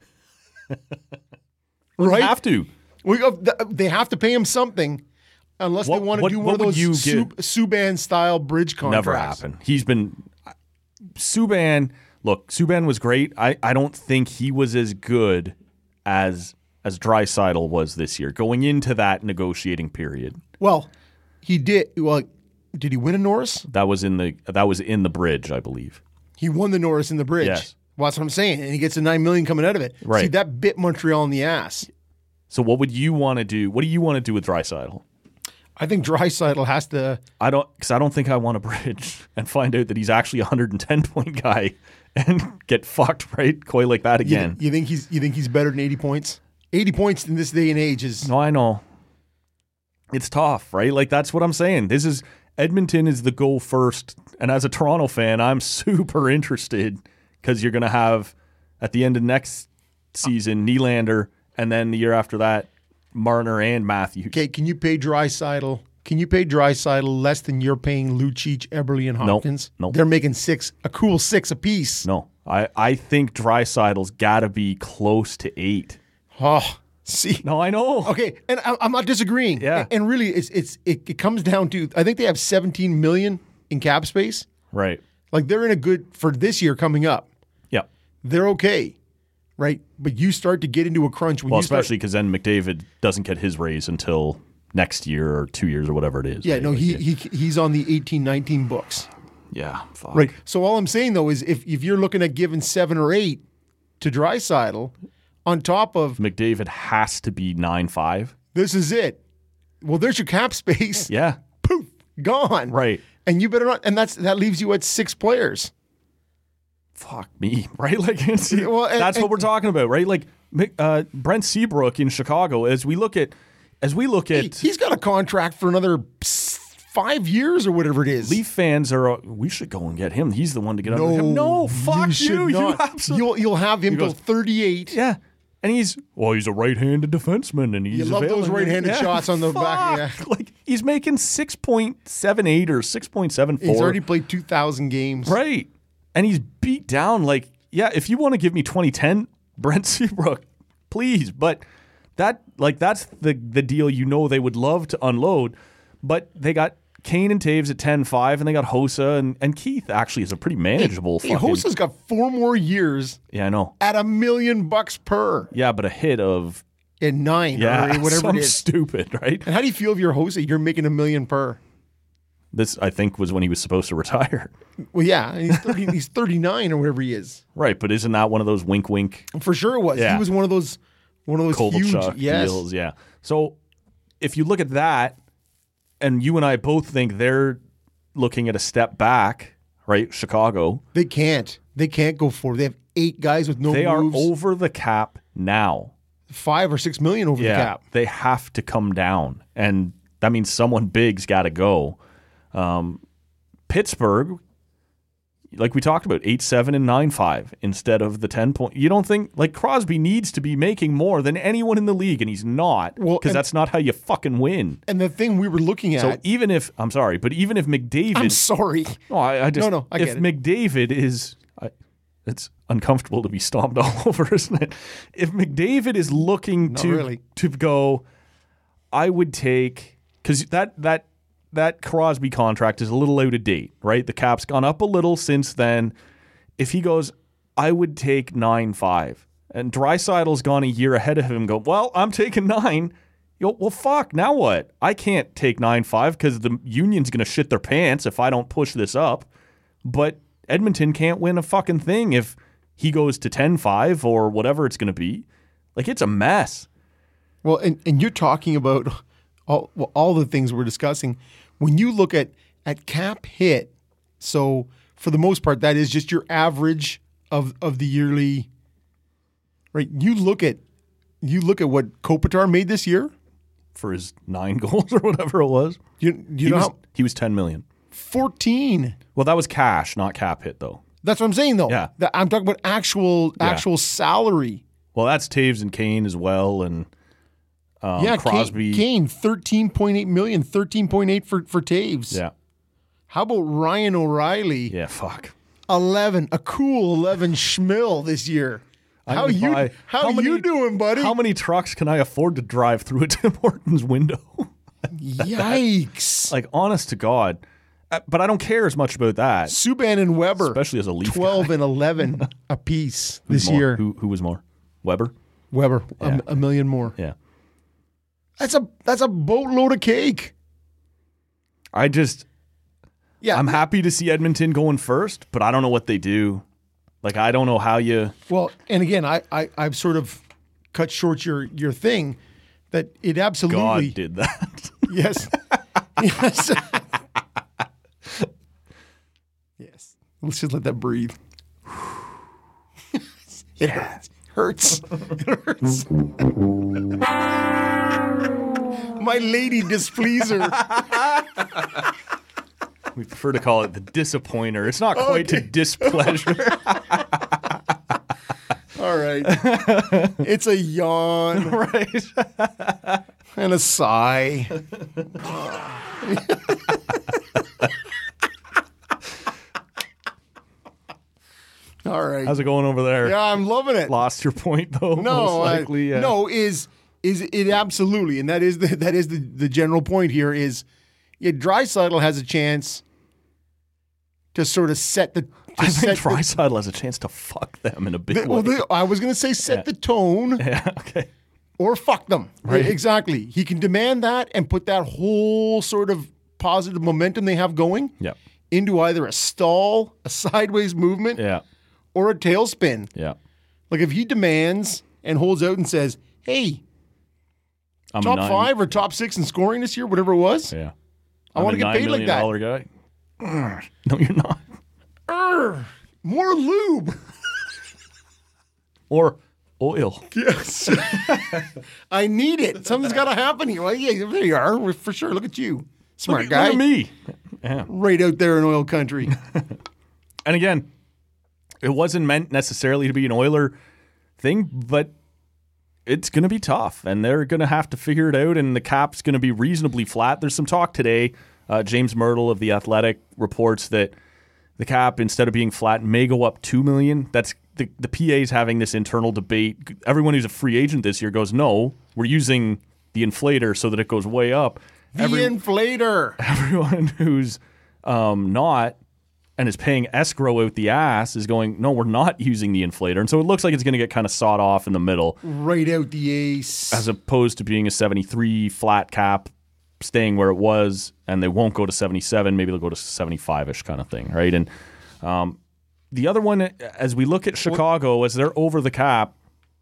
S2: You
S3: Right?
S2: have to.
S3: We go, th- they have to pay him something unless
S2: What-
S3: they want to
S2: what-
S3: do one
S2: what
S3: of
S2: would
S3: those
S2: you
S3: Sub-
S2: give?
S3: Subban-style bridge contracts.
S2: Never happen. He's been Subban. Look, Subban was great. I, I don't think he was as good as as Draisaitl was this year going into that negotiating period.
S3: Well, he did. Well, did he win a Norris?
S2: That was in the that was in the bridge, I believe.
S3: He won the Norris in the bridge.
S2: Yes.
S3: Well, that's what I'm saying. And he gets a nine million coming out of it.
S2: Right.
S3: See, that bit Montreal in the ass.
S2: So what would you want to do? What do you want to do with Draisaitl?
S3: I think Draisaitl has to.
S2: I don't, because I don't think I want a bridge and find out that he's actually a one hundred ten point guy and get fucked, right? Coy like that
S3: You,
S2: again.
S3: you think he's you think he's better than eighty points? eighty points in this day and age is
S2: No, I know. It's tough, right? Like, that's what I'm saying. This is, Edmonton is the go first. And as a Toronto fan, I'm super interested because you're going to have, at the end of next season, Nylander, and then the year after that, Marner and Matthews.
S3: okay. Can you pay Draisaitl? Can you pay Draisaitl less than you're paying Lucic, Eberle, and Hopkins?
S2: nope.
S3: They're making six, a cool six apiece.
S2: No, I, I think Draisaitl's got to be close to eight.
S3: Oh, see.
S2: No, I know.
S3: Okay, and I, I'm not disagreeing.
S2: Yeah.
S3: and really, it's it's it, it comes down to I think they have seventeen million in cap space.
S2: Right.
S3: Like they're in a good for this year coming up.
S2: Yeah.
S3: They're okay, right? But you start to get into a crunch when
S2: Well,
S3: you start.
S2: especially because then McDavid doesn't get his raise until next year or two years or whatever it is.
S3: Yeah,
S2: right?
S3: no,
S2: Like,
S3: he, he he's on the eighteen nineteen books.
S2: Yeah. Fuck.
S3: Right. So all I'm saying though is if if you're looking at giving seven or eight to Draisaitl, on top of
S2: McDavid has to be nine five.
S3: this is it. Well, there's your cap space.
S2: Yeah.
S3: Poof, gone.
S2: Right.
S3: And you better not. And that's that leaves you at six players.
S2: Fuck me. Right. Like it's,
S3: Well, and-
S2: that's
S3: and-
S2: what we're talking about, right? Like uh, Brent Seabrook in Chicago. As we look at, as we look
S3: He,
S2: at
S3: he's got a contract for another pss, five years or whatever it is.
S2: Leaf fans are, uh, we should go and get him. He's the one to get under him. No, fuck you.
S3: should
S2: You,
S3: not.
S2: absolutely.
S3: You'll, you'll have him
S2: He
S3: till
S2: goes-
S3: thirty-eight.
S2: Yeah. And he's, well, he's a right-handed defenseman, and he's
S3: You love those
S2: available.
S3: right-handed
S2: Yeah,
S3: shots on the back,
S2: fuck. Like, he's making six point seven eight or six point seven four.
S3: He's already played two thousand games.
S2: Right. And he's beat down. Like, yeah, if you want to give me twenty ten, Brent Seabrook, please. But that, like, that's the, the deal you know they would love to unload. But they got Kane and Taves at ten five, and they got Hossa, and, and Keith actually is a pretty manageable
S3: Hey,
S2: fucking...
S3: Hossa's got four more years
S2: Yeah, I know.
S3: at a million bucks per
S2: Yeah, but a hit of...
S3: at nine
S2: Yeah,
S3: or whatever
S2: some
S3: it is.
S2: stupid, right?
S3: And how do you feel if you're Hossa? You're making a million per.
S2: This, I think, was when he was supposed to retire.
S3: Well, yeah, he's, thirty, he's thirty-nine or whatever he is.
S2: Right, but isn't that one of those wink-wink
S3: For sure, it was.
S2: Yeah.
S3: He was one of those, one of those huge.
S2: Kovalchuk
S3: Yes.
S2: deals? Yeah. So if you look at that, and you and I both think they're looking at a step back, right? Chicago.
S3: They can't. They can't go forward. They have eight guys with no
S2: They
S3: moves.
S2: are over the cap now.
S3: Five or six million over
S2: Yeah.
S3: the cap.
S2: They have to come down. And that means someone big's got to go. Um, Pittsburgh, like we talked about, eight seven and nine five instead of the ten point. You don't think, like, Crosby needs to be making more than anyone in the league, and he's not,
S3: Well,
S2: because
S3: and-
S2: that's not how you fucking win.
S3: And the thing we were looking at.
S2: So even if, I'm sorry, but even if McDavid...
S3: I'm sorry.
S2: No, I, I just,
S3: No, no, I
S2: if
S3: get it.
S2: McDavid is, I, it's uncomfortable to be stomped all over, isn't it? If McDavid is looking
S3: Not
S2: to
S3: really.
S2: to go, I would take, because that that that Crosby contract is a little out of date, right? The cap's gone up a little since then. If he goes, I would take nine five, and Draisaitl's gone a year ahead of him. And go, well, I'm taking nine. You go, well, fuck. Now what? I can't take nine five because the Union's gonna shit their pants if I don't push this up. But Edmonton can't win a fucking thing if he goes to ten five or whatever it's going to be. Like, it's a mess.
S3: Well, and, and you're talking about all well, all the things we're discussing. When you look at, at cap hit, so for the most part, that is just your average of, of the yearly, right? You look at you look at what Kopitar made this year.
S2: For his nine goals or whatever it was.
S3: You, you
S2: He
S3: know
S2: was,
S3: how
S2: he was ten million.
S3: fourteen.
S2: Well, that was cash, not cap hit, though.
S3: That's what I'm saying, though.
S2: Yeah.
S3: That- I'm talking about actual
S2: Yeah.
S3: actual salary.
S2: Well, that's Taves and Kane as well, and um,
S3: yeah,
S2: Crosby.
S3: Kane, Kane thirteen point eight million, thirteen point eight for for Taves.
S2: Yeah,
S3: How about Ryan O'Reilly?
S2: yeah, fuck.
S3: eleven, a cool eleven schmill this year.
S2: I'm
S3: How
S2: gonna
S3: you
S2: buy-
S3: how,
S2: many-
S3: you doing, buddy?
S2: How many trucks can I afford to drive through a Tim Hortons window?
S3: Yikes.
S2: Like, honest to God. Uh, But I don't care as much about that,
S3: Subban and Weber,
S2: especially as a Leaf
S3: twelve
S2: guy.
S3: and eleven apiece
S2: Who's
S3: this
S2: more?
S3: year.
S2: Who, who was more? Weber?
S3: Weber,
S2: Yeah.
S3: a, a million more.
S2: Yeah.
S3: That's a that's a boatload of cake.
S2: I just,
S3: Yeah,
S2: I'm happy to see Edmonton going first, but I don't know what they do. Like, I don't know how you.
S3: Well, and again, I, I I've sort of cut short your your thing that it absolutely
S2: God did that.
S3: yes yes yes. Let's just let that breathe. It hurts. Hurts. It hurts. My lady displeaser.
S2: We prefer to call it the disappointer. It's not quite to
S3: Okay.
S2: displeasure.
S3: All right. It's a yawn
S2: Right.
S3: and a sigh. All right.
S2: How's it going over there?
S3: Yeah, I'm loving it.
S2: Lost your point, though.
S3: No,
S2: most
S3: I-
S2: likely. yeah.
S3: no, is is it absolutely, and that is the that is the, the general point here is, yeah, Draisaitl has a chance to sort of set the. To
S2: I think
S3: set the-
S2: Draisaitl has a chance to fuck them in a big
S3: the- well,
S2: way.
S3: the- I was going to say set the tone
S2: Yeah. Okay.
S3: or fuck them.
S2: Right.
S3: Exactly. He can demand that and put that whole sort of positive momentum they have going
S2: Yeah.
S3: into either a stall, a sideways movement,
S2: Yeah.
S3: or a tailspin.
S2: Yeah.
S3: Like if he demands and holds out and says, "Hey,
S2: I'm a
S3: top
S2: nine-
S3: five or top six in scoring this year, whatever it was.
S2: Yeah.
S3: I
S2: I'm
S3: wanna
S2: a
S3: get
S2: nine
S3: paid like
S2: million
S3: that."
S2: dollar guy. No, you're not.
S3: Urgh, more lube.
S2: Or Oil.
S3: Yes. I need it. Something's got to happen here. Well, yeah, there you are. For sure. Look at you. Smart
S2: look,
S3: guy.
S2: Look at me. Yeah.
S3: Right out there in oil country.
S2: And again, it wasn't meant necessarily to be an Oiler thing, but it's going to be tough, and they're going to have to figure it out, and the cap's going to be reasonably flat. There's some talk today. Uh, James Myrtle of The Athletic reports that the cap, instead of being flat, may go up two million dollars. That's the, the P A's having this internal debate. Everyone who's a free agent this year goes, no, we're using the inflator so that it goes way up.
S3: The
S2: Every,
S3: inflator.
S2: Everyone who's um, not and is paying escrow out the ass is going, no, we're not using the inflator. And so it looks like it's going to get kind of sawed off in the middle.
S3: Right out the ace.
S2: As opposed to being a seventy-three flat cap, staying where it was, and they won't go to seventy-seven. Maybe they'll go to seventy-five-ish kind of thing, right? And um, the other one, as we look at Chicago, as they're over the cap,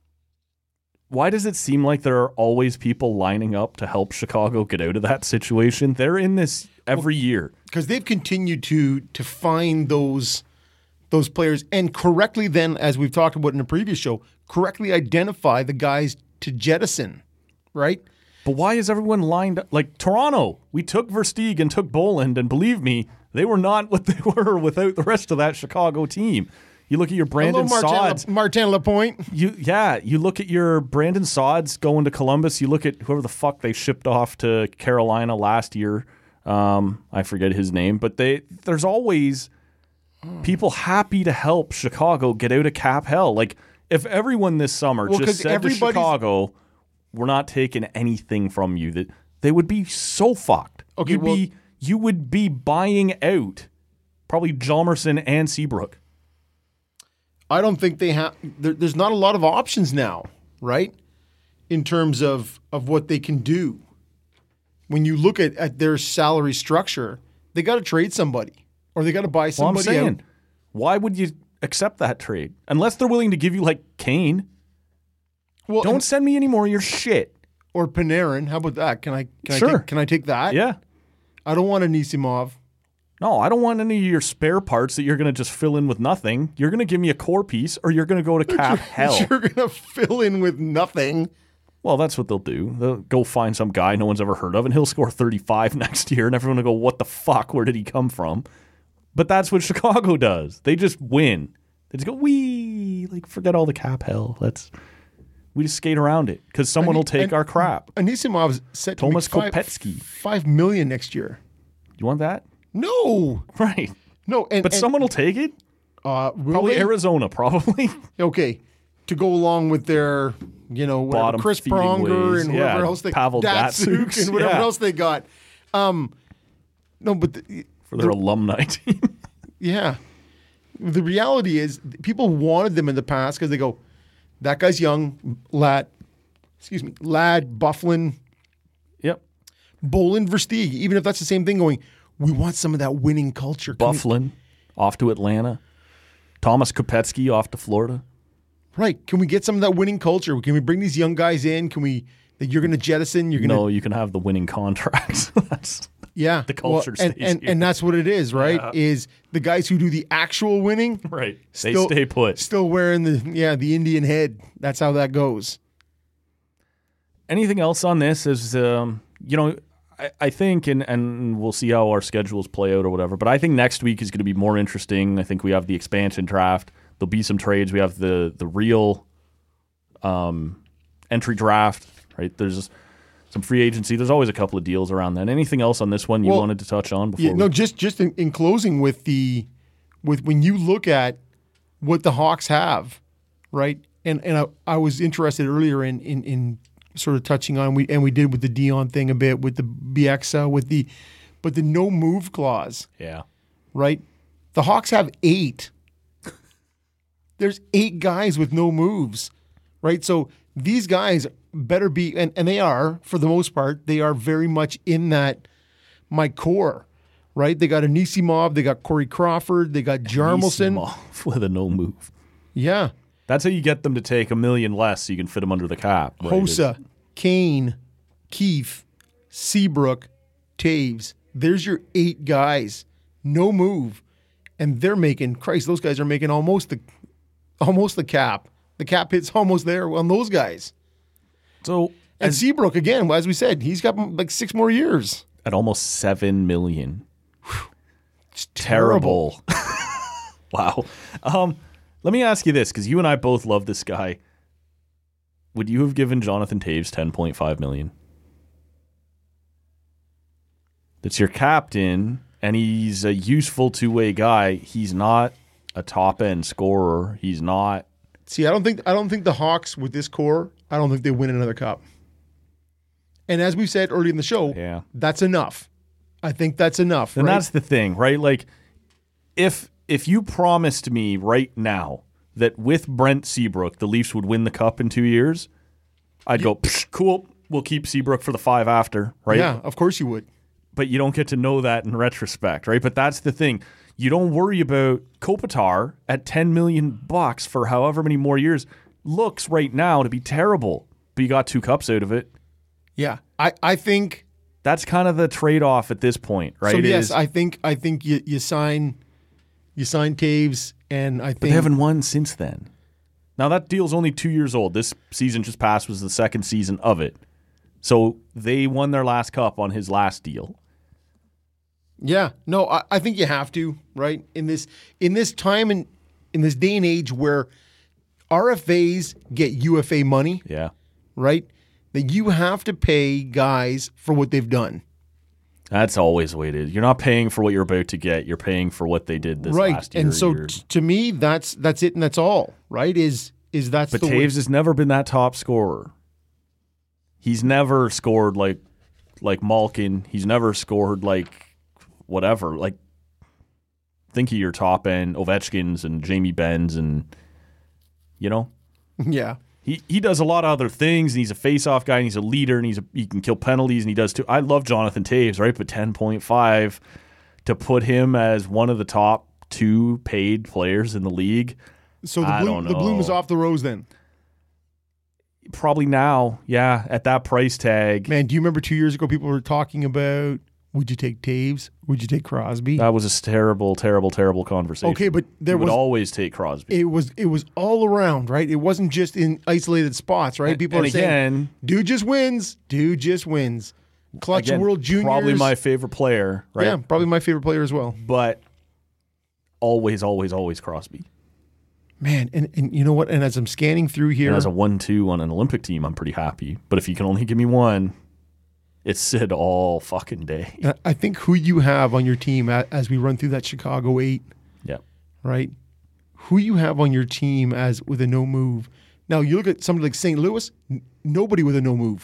S2: why does it seem like there are always people lining up to help Chicago get out of that situation? They're in this every well, year.
S3: Because they've continued to to find those those players and correctly then, as we've talked about in a previous show, correctly identify the guys to jettison, right?
S2: But why is everyone lined up? Like Toronto, we took Versteeg and took Boland, and believe me, they were not what they were without the rest of that Chicago team. You look at your Brandon
S3: Hello, Martin
S2: Sods.
S3: La, Martin Lapointe.
S2: You, yeah, you look at your Brandon Sods going to Columbus. You look at whoever the fuck they shipped off to Carolina last year. Um, I forget his name, but they there's always people happy to help Chicago get out of cap hell. Like if everyone this summer
S3: well,
S2: just said to Chicago, we're not taking anything from you, that they would be so fucked.
S3: Okay,
S2: You'd
S3: well,
S2: be you would be buying out probably Hjalmarsson and Seabrook.
S3: I don't think they have. There, there's not a lot of options now, right? In terms of of what they can do. When you look at, at their salary structure, they got to trade somebody or they got to buy somebody
S2: well, I'm saying,
S3: out.
S2: Why would you accept that trade unless they're willing to give you like Kane?
S3: Well,
S2: don't
S3: and,
S2: send me any more of your shit.
S3: Or Panarin. How about that? Can I? Can
S2: sure.
S3: I take, can I take that?
S2: Yeah.
S3: I don't want a Anisimov.
S2: No, I don't want any of your spare parts that you're going to just fill in with nothing. You're going to give me a core piece, or you're going to go to cap hell.
S3: You're going to fill in with nothing.
S2: Well, that's what they'll do. They'll go find some guy no one's ever heard of, and he'll score thirty-five next year, and everyone will go, what the fuck? Where did he come from? But that's what Chicago does. They just win. They just go, wee, like, forget all the cap hell. Let's, we just skate around it, because someone will take our crap.
S3: Anisimov set to
S2: Thomas
S3: make five,
S2: Kopetsky.
S3: Five million next year.
S2: You want that?
S3: No.
S2: Right.
S3: No, and,
S2: But
S3: and,
S2: someone will take it?
S3: Uh, will
S2: Probably
S3: they?
S2: Arizona, probably.
S3: Okay. To go along with their, you know, whatever,
S2: Bottom
S3: Chris
S2: feeding
S3: Pronger
S2: ways.
S3: and whoever
S2: Yeah,
S3: else they
S2: Pavel
S3: Datsuk
S2: Datsyuk,
S3: and whatever
S2: yeah.
S3: else they got. Um, no, but the,
S2: For their
S3: the,
S2: alumni team.
S3: yeah, the reality is people wanted them in the past because they go, that guy's young, lad, excuse me, lad, Bufflin,
S2: Yep.
S3: Boland, Versteeg. Even if that's the same thing, going, we want some of that winning culture. Can we-
S2: Bufflin off to Atlanta. Thomas Kopetsky off to Florida.
S3: Right. Can we get some of that winning culture? Can we bring these young guys in? Can we, that you're going to jettison? You're going to.
S2: No, you can have the winning contracts. That's
S3: Yeah.
S2: the culture
S3: well, and,
S2: stays
S3: and,
S2: here.
S3: and that's what it is, right?
S2: Yeah.
S3: Is the guys who do the actual winning.
S2: right.
S3: Still,
S2: they stay put.
S3: Still wearing the, yeah, the Indian head. That's how that goes.
S2: Anything else on this is, um, you know, I, I think, and, and we'll see how our schedules play out or whatever, but I think next week is going to be more interesting. I think we have the expansion draft. There'll be some trades. We have the the real um, entry draft, right? There's some free agency. There's always a couple of deals around that. Anything else on this one you
S3: Well,
S2: wanted to touch on before?
S3: Yeah,
S2: we-
S3: no, just just in, in closing with the with when you look at what the Hawks have, right? And and I, I was interested earlier in, in in sort of touching on we and we did with the Dion thing a bit with the Bieksa with the but the no move clause,
S2: yeah.
S3: right? The Hawks have eight. There's eight guys with no moves, right? So these guys better be, and, and they are, for the most part, they are very much in that, my core, right? They got Anisimov, they got Corey Crawford, they got Hjalmarsson.
S2: Anisimov with a no move.
S3: Yeah.
S2: That's how you get them to take a million less so you can fit them under the cap. Right?
S3: Hossa, Kane, Keefe, Seabrook, Taves. There's your eight guys. No move. And they're making, Christ, those guys are making almost the almost the cap. The cap hit's almost there on those guys.
S2: So
S3: And Seabrook, again, as we said, he's got like six more years.
S2: at almost seven million.
S3: It's
S2: Terrible. Wow. Um, let me ask you this, because you and I both love this guy. Would you have given Jonathan Toews ten point five million dollars? That's your captain, and he's a useful two-way guy. He's not a top-end scorer. He's not.
S3: See, I don't think I don't think the Hawks with this core, I don't think they win another cup. And as we said earlier in the show,
S2: Yeah.
S3: that's enough. I think that's enough.
S2: And
S3: right?
S2: that's the thing, right? Like, if if you promised me right now that with Brent Seabrook, the Leafs would win the cup in two years, I'd go, Psh, cool, we'll keep Seabrook for the five after, right?
S3: Yeah, of course you would.
S2: But you don't get to know that in retrospect, right? But that's the thing. You don't worry about Kopitar at ten million bucks for however many more years. Looks right now to be terrible, but you got two cups out of it.
S3: Yeah, I, I think.
S2: That's kind of the trade-off at this point, right?
S3: So yes,
S2: Is-
S3: I think I think you you sign you sign Taves, and I think
S2: But they haven't won since then. Now, that deal's only two years old. This season just passed was the second season of it. So they won their last cup on his last deal.
S3: Yeah, no, I, I think you have to, right? In this in this time and in this day and age where R F As get U F A money,
S2: Yeah.
S3: right? That you have to pay guys for what they've done.
S2: That's always the way it is. You're not paying for what you're about to get. You're paying for what they did this
S3: Right.
S2: last year.
S3: And so
S2: year.
S3: t- to me, that's that's it and that's all, right? Is is that's
S2: But
S3: the way-
S2: Taves has never been that top scorer. He's never scored like like Malkin. He's never scored like whatever. Like, think of your top end Ovechkins and Jamie Benns and, you know?
S3: Yeah.
S2: He he does a lot of other things, and he's a face-off guy, and he's a leader, and he's a, he can kill penalties, and he does too. I love Jonathan Toews, right? But ten point five to put him as one of the top two paid players in the league,
S3: So the
S2: I
S3: bloom,
S2: don't
S3: the bloom is
S2: know.
S3: off the rose then.
S2: probably now, yeah, at that price tag.
S3: Man, do you remember two years ago people were talking about, would you take Taves? Would you take Crosby?
S2: That was a terrible, terrible, terrible conversation.
S3: Okay, but there
S2: You would
S3: was
S2: always take Crosby.
S3: it was it was all around, right? It wasn't just in isolated spots, right? People
S2: and
S3: are saying,
S2: again,
S3: dude just wins. Dude just wins. Clutch
S2: again,
S3: World Juniors.
S2: probably my favorite player, right?
S3: Yeah, probably my favorite player as well.
S2: But always, always, always Crosby.
S3: Man, and, and you know what? And as I'm scanning through here,
S2: And as a one two on an Olympic team, I'm pretty happy. But if you can only give me one, it's Sid all fucking day.
S3: I think who you have on your team a- as we run through that Chicago eight,
S2: Yeah.
S3: right? Who you have on your team as with a no move. Now you look at somebody like Saint Louis, n- nobody with a no move.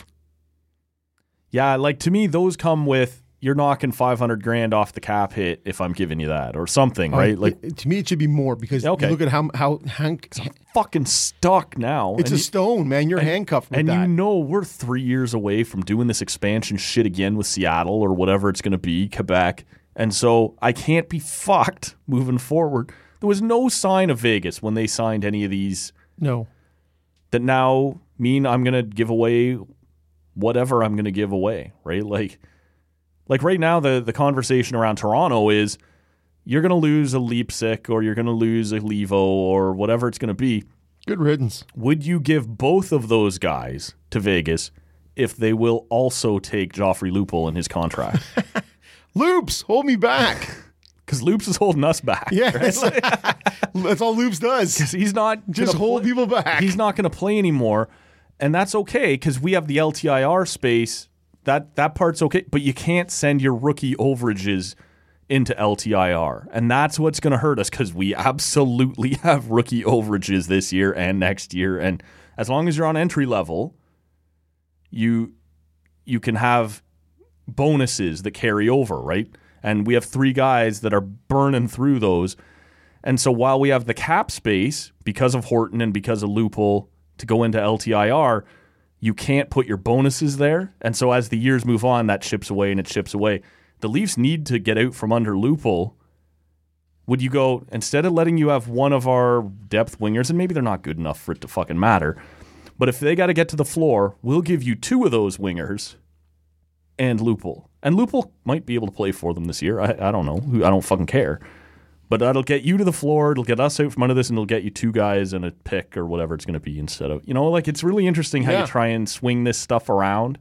S2: Yeah, like to me, those come with you're knocking five hundred grand off the cap hit if I'm giving you that or something, right?
S3: Uh,
S2: Like,
S3: it- to me, it should be more because
S2: Okay.
S3: you look at how how Hank.
S2: fucking stuck now.
S3: It's
S2: and
S3: a
S2: you-
S3: stone, man. You're handcuffed with
S2: And
S3: that.
S2: you know we're three years away from doing this expansion shit again with Seattle or whatever it's going to be, Quebec. And so I can't be fucked moving forward. There was no sign of Vegas when they signed any of these
S3: no.
S2: that now mean I'm going to give away whatever I'm going to give away, right? Like, like right now the, the conversation around Toronto is you're going to lose a Leipzig or you're going to lose a Levo or whatever it's going to be.
S3: Good riddance.
S2: Would you give both of those guys to Vegas if they will also take Joffrey Lupul in his contract?
S3: Loops, hold me back.
S2: Because Loops is holding us back.
S3: Yeah, that's, that's all Loops does.
S2: He's not
S3: Just
S2: gonna
S3: hold
S2: play-
S3: people back.
S2: He's not going to play anymore, and that's okay because we have the L T I R space. That that part's okay, but you can't send your rookie overages into L T I R, and that's what's going to hurt us because we absolutely have rookie overages this year and next year. And as long as you're on entry level, you you can have bonuses that carry over, right? And we have three guys that are burning through those. And so while we have the cap space because of Horton and because of Lupul to go into L T I R, you can't put your bonuses there. And so as the years move on, that chips away and it chips away. The Leafs need to get out from under Lupul. Would you go, instead of letting you have one of our depth wingers, and maybe they're not good enough for it to fucking matter, but if they got to get to the floor, we'll give you two of those wingers and Lupul. And Lupul might be able to play for them this year. I, I don't know. I don't fucking care. But that'll get you to the floor. It'll get us out from under this, and it'll get you two guys and a pick or whatever it's going to be instead of, you know, like it's really interesting how
S3: Yeah.
S2: you try and swing this stuff around.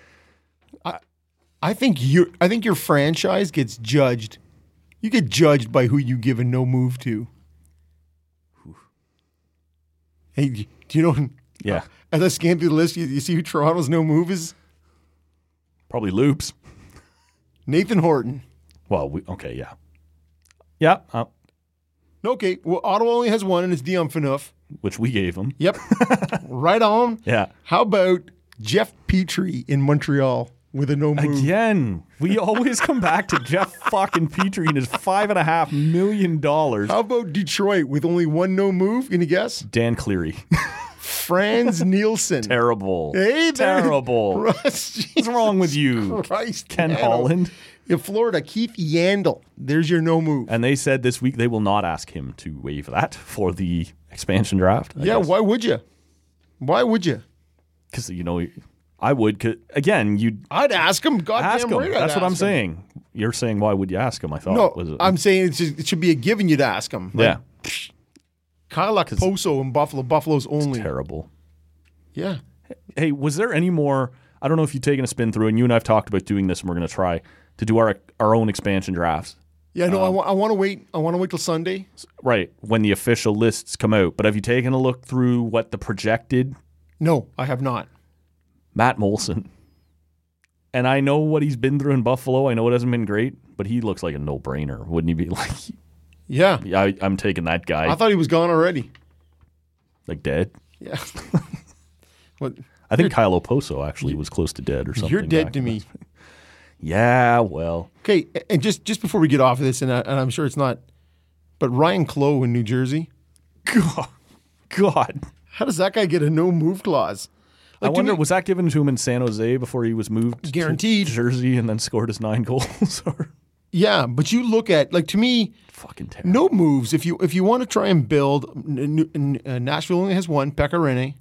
S3: I think your I think your franchise gets judged. You get judged by who you give a no move to. Hey, do you know?
S2: Yeah.
S3: As I scan through the list, you, you see who Toronto's no move is?
S2: Probably loops.
S3: Nathan Horton.
S2: Well, we, okay, yeah. Yeah, uh,
S3: Okay, well, Ottawa only has one, and it's Dion Phaneuf.
S2: which we gave him.
S3: Yep. Right on.
S2: Yeah.
S3: How about Jeff Petrie in Montreal with a no move?
S2: Again, we always come back to Jeff fucking Petrie and his five and a half million dollars.
S3: How about Detroit with only one no move? Can you guess?
S2: Dan Cleary.
S3: Franz Nielsen.
S2: Terrible.
S3: Hey, there-
S2: Terrible.
S3: Russ,
S2: What's wrong with you?
S3: Christ,
S2: Ken
S3: Yandel.
S2: Holland?
S3: In Florida, Keith Yandel. There's your no move.
S2: And they said this week they will not ask him to waive that for the expansion draft.
S3: yeah, why would you? Why would you?
S2: Because, you know, I would. 'Cause, again, you'd
S3: I'd ask him. Goddamn
S2: ask him.
S3: right I'd
S2: That's what
S3: ask
S2: I'm
S3: him.
S2: saying. You're saying, why would you ask him? I thought.
S3: No,
S2: was it,
S3: I'm saying it's just, it should be a given you to ask him. Like,
S2: yeah.
S3: Kyle Okposo in Buffalo. Buffalo's only.
S2: Terrible.
S3: Yeah.
S2: Hey, was there any more? I don't know if you've taken a spin through, and you and I have talked about doing this, and we're going to try to do our our own expansion drafts.
S3: Yeah, no, I,
S2: Um,
S3: wa- I want to wait. I want to wait till Sunday.
S2: Right, when the official lists come out. But have you taken a look through what the projected
S3: No, I have not.
S2: Matt Molson? And I know what he's been through in Buffalo. I know it hasn't been great, but he looks like a no-brainer. Wouldn't he be like,
S3: Yeah.
S2: yeah, I, I'm taking that guy,
S3: I thought he was gone already.
S2: like dead?
S3: Yeah. What?
S2: I think Kyle Oposo actually was close to dead or something.
S3: You're dead
S2: back
S3: to
S2: in
S3: me.
S2: the- Yeah, well,
S3: Okay, and just just before we get off of this, and, I, and I'm sure it's not, but Ryan Clough in New Jersey,
S2: God, God.
S3: how does that guy get a no move clause?
S2: I
S3: Like, to
S2: wonder,
S3: me-
S2: was that given to him in San Jose before he was moved
S3: Guaranteed.
S2: to Jersey and then scored his nine goals? Or
S3: Yeah, but you look at like to me,
S2: fucking terrible.
S3: no moves. If you if you want to try and build, n- n- uh, Nashville only has one, Pekka Rinne.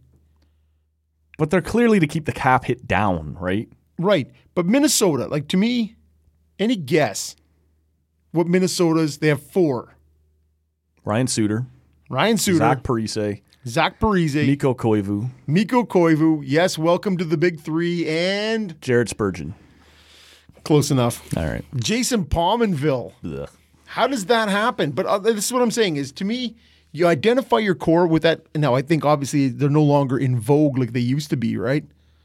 S2: But they're clearly to keep the cap hit down, right?
S3: Right. But Minnesota, like to me, any guess what Minnesota's, they have four.
S2: Ryan Suter,
S3: Ryan Suter,
S2: Zach Parise,
S3: Zach Parise,
S2: Mikko Koivu,
S3: Mikko Koivu. Yes, welcome to the big three. And
S2: Jared Spurgeon.
S3: close enough.
S2: All right.
S3: Jason Pominville.
S2: Ugh.
S3: How does that happen? But uh, this is what I'm saying is to me, you identify your core with that. Now, I think obviously they're no longer in vogue like they used to be, right?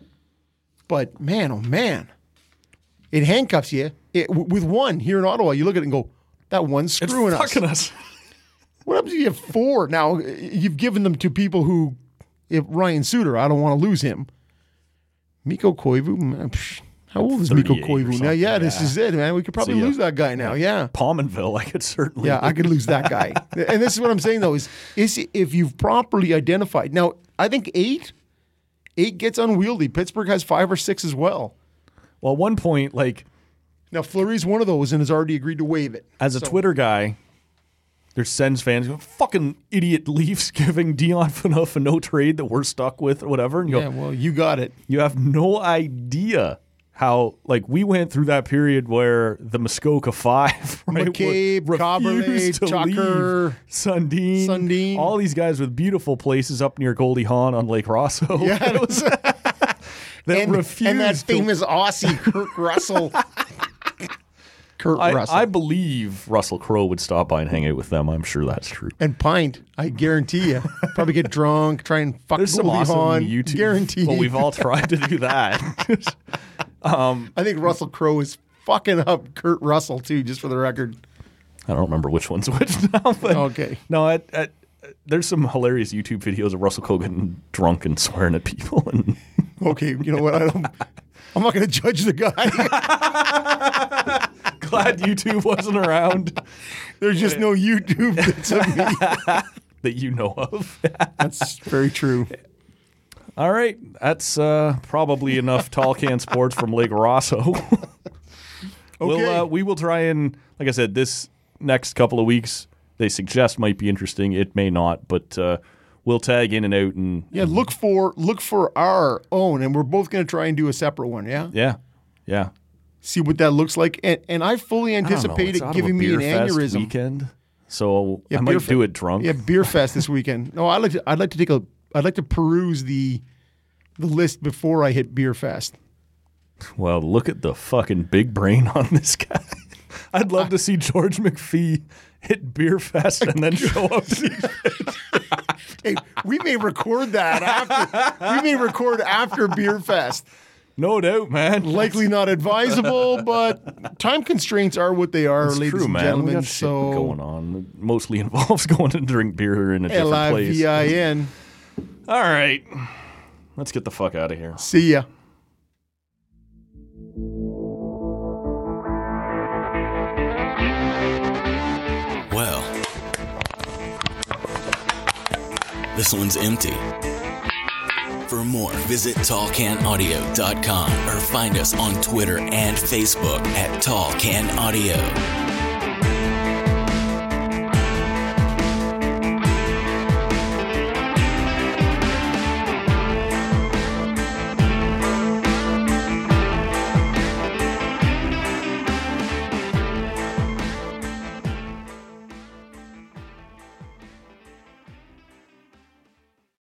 S3: But man, oh man, it handcuffs you. It, w- with one here in Ottawa, you look at it and go, that one's screwing us.
S2: Fucking us.
S3: What happens if you have four? Now, you've given them to people who, if Ryan Suter, I don't want to lose him. Mikko Koivu, man, psh, how old is Mikko
S2: thirty-eight or
S3: Koivu now? Yeah,
S2: something,
S3: this
S2: yeah.
S3: is it, man. We could probably
S2: See ya.
S3: lose that guy now. Yeah.
S2: Palmanville, I could certainly.
S3: Yeah, I could lose that guy. And this is what I'm saying, though, is, is if you've properly identified. Now, I think eight, eight gets unwieldy. Pittsburgh has five or six as well.
S2: Well, at one point, like,
S3: Now, Fleury's one of those and has already agreed to waive it.
S2: as a
S3: So-
S2: Twitter guy, there's Sens fans go, fucking idiot Leafs giving Dion Phaneuf a no trade that we're stuck with or whatever. And you
S3: Yeah,
S2: go,
S3: well, you got it.
S2: you have no idea how, like, we went through that period where the Muskoka Five, right,
S3: McCabe,
S2: were-
S3: Cabernet,
S2: refused to
S3: Tucker,
S2: leave. Sundin,
S3: Sundin.
S2: all these guys with beautiful places up near Goldie Hawn on Lake Rosso.
S3: Yeah,
S2: That was- that
S3: and,
S2: refused
S3: and that
S2: to-
S3: famous Aussie, Kurt Russell. Kurt
S2: I,
S3: Russell.
S2: I believe Russell Crowe would stop by and hang out with them. I'm sure that's true.
S3: and pint, I guarantee you. Probably get drunk, try and fuck
S2: There's some
S3: Goldie
S2: awesome
S3: Hawn.
S2: YouTube.
S3: Guaranteed.
S2: Well, we've all tried to do that.
S3: I think Russell Crowe is fucking up Kurt Russell, too, just for the record.
S2: I don't remember which one's which now. But
S3: Okay.
S2: No, at, at, there's some hilarious YouTube videos of Russell Crowe getting drunk and swearing at people. And
S3: Okay, you know what? I don't, I'm not going to judge the guy.
S2: glad YouTube wasn't around
S3: There's just no YouTube that's of me.
S2: that you know of.
S3: That's very true.
S2: All right, that's uh, probably enough Tall Can Sports from Lake Rosso. We'll,
S3: Okay.
S2: uh, we will try and, like I said, this next couple of weeks they suggest might be interesting. It may not, but uh, we'll tag in and out and
S3: Yeah, look for look for our own, and we're both going to try and do a separate one, yeah?
S2: yeah, yeah.
S3: See what that looks like. And, and I fully
S2: I don't know,
S3: anticipate
S2: it's
S3: it
S2: Ottawa
S3: giving me
S2: Beer
S3: an
S2: Fest
S3: aneurysm.
S2: weekend. so
S3: Yeah,
S2: I might
S3: beer
S2: do
S3: fe-
S2: it drunk.
S3: Yeah, beer fest this weekend. No, I'd like to. I'd like to take a. I'd like to peruse the, the list before I hit beer fest.
S2: Well, look at the fucking big brain on this guy. I'd love to see George McPhee hit beer fest and then show up. To
S3: Hey, we may record that after. We may record after beer fest.
S2: no doubt, man.
S3: Likely not advisable, but time constraints are what they are,
S2: It's
S3: ladies
S2: true,
S3: and
S2: man.
S3: gentlemen.
S2: We got
S3: so
S2: shit going on. It mostly involves going to drink beer in a different
S3: L I
S2: place.
S3: V I N.
S2: All right, let's get the fuck out of here.
S3: See ya.
S1: Well, this one's empty. For more, visit tall can audio dot com or find us on Twitter and Facebook at Tall Can Audio.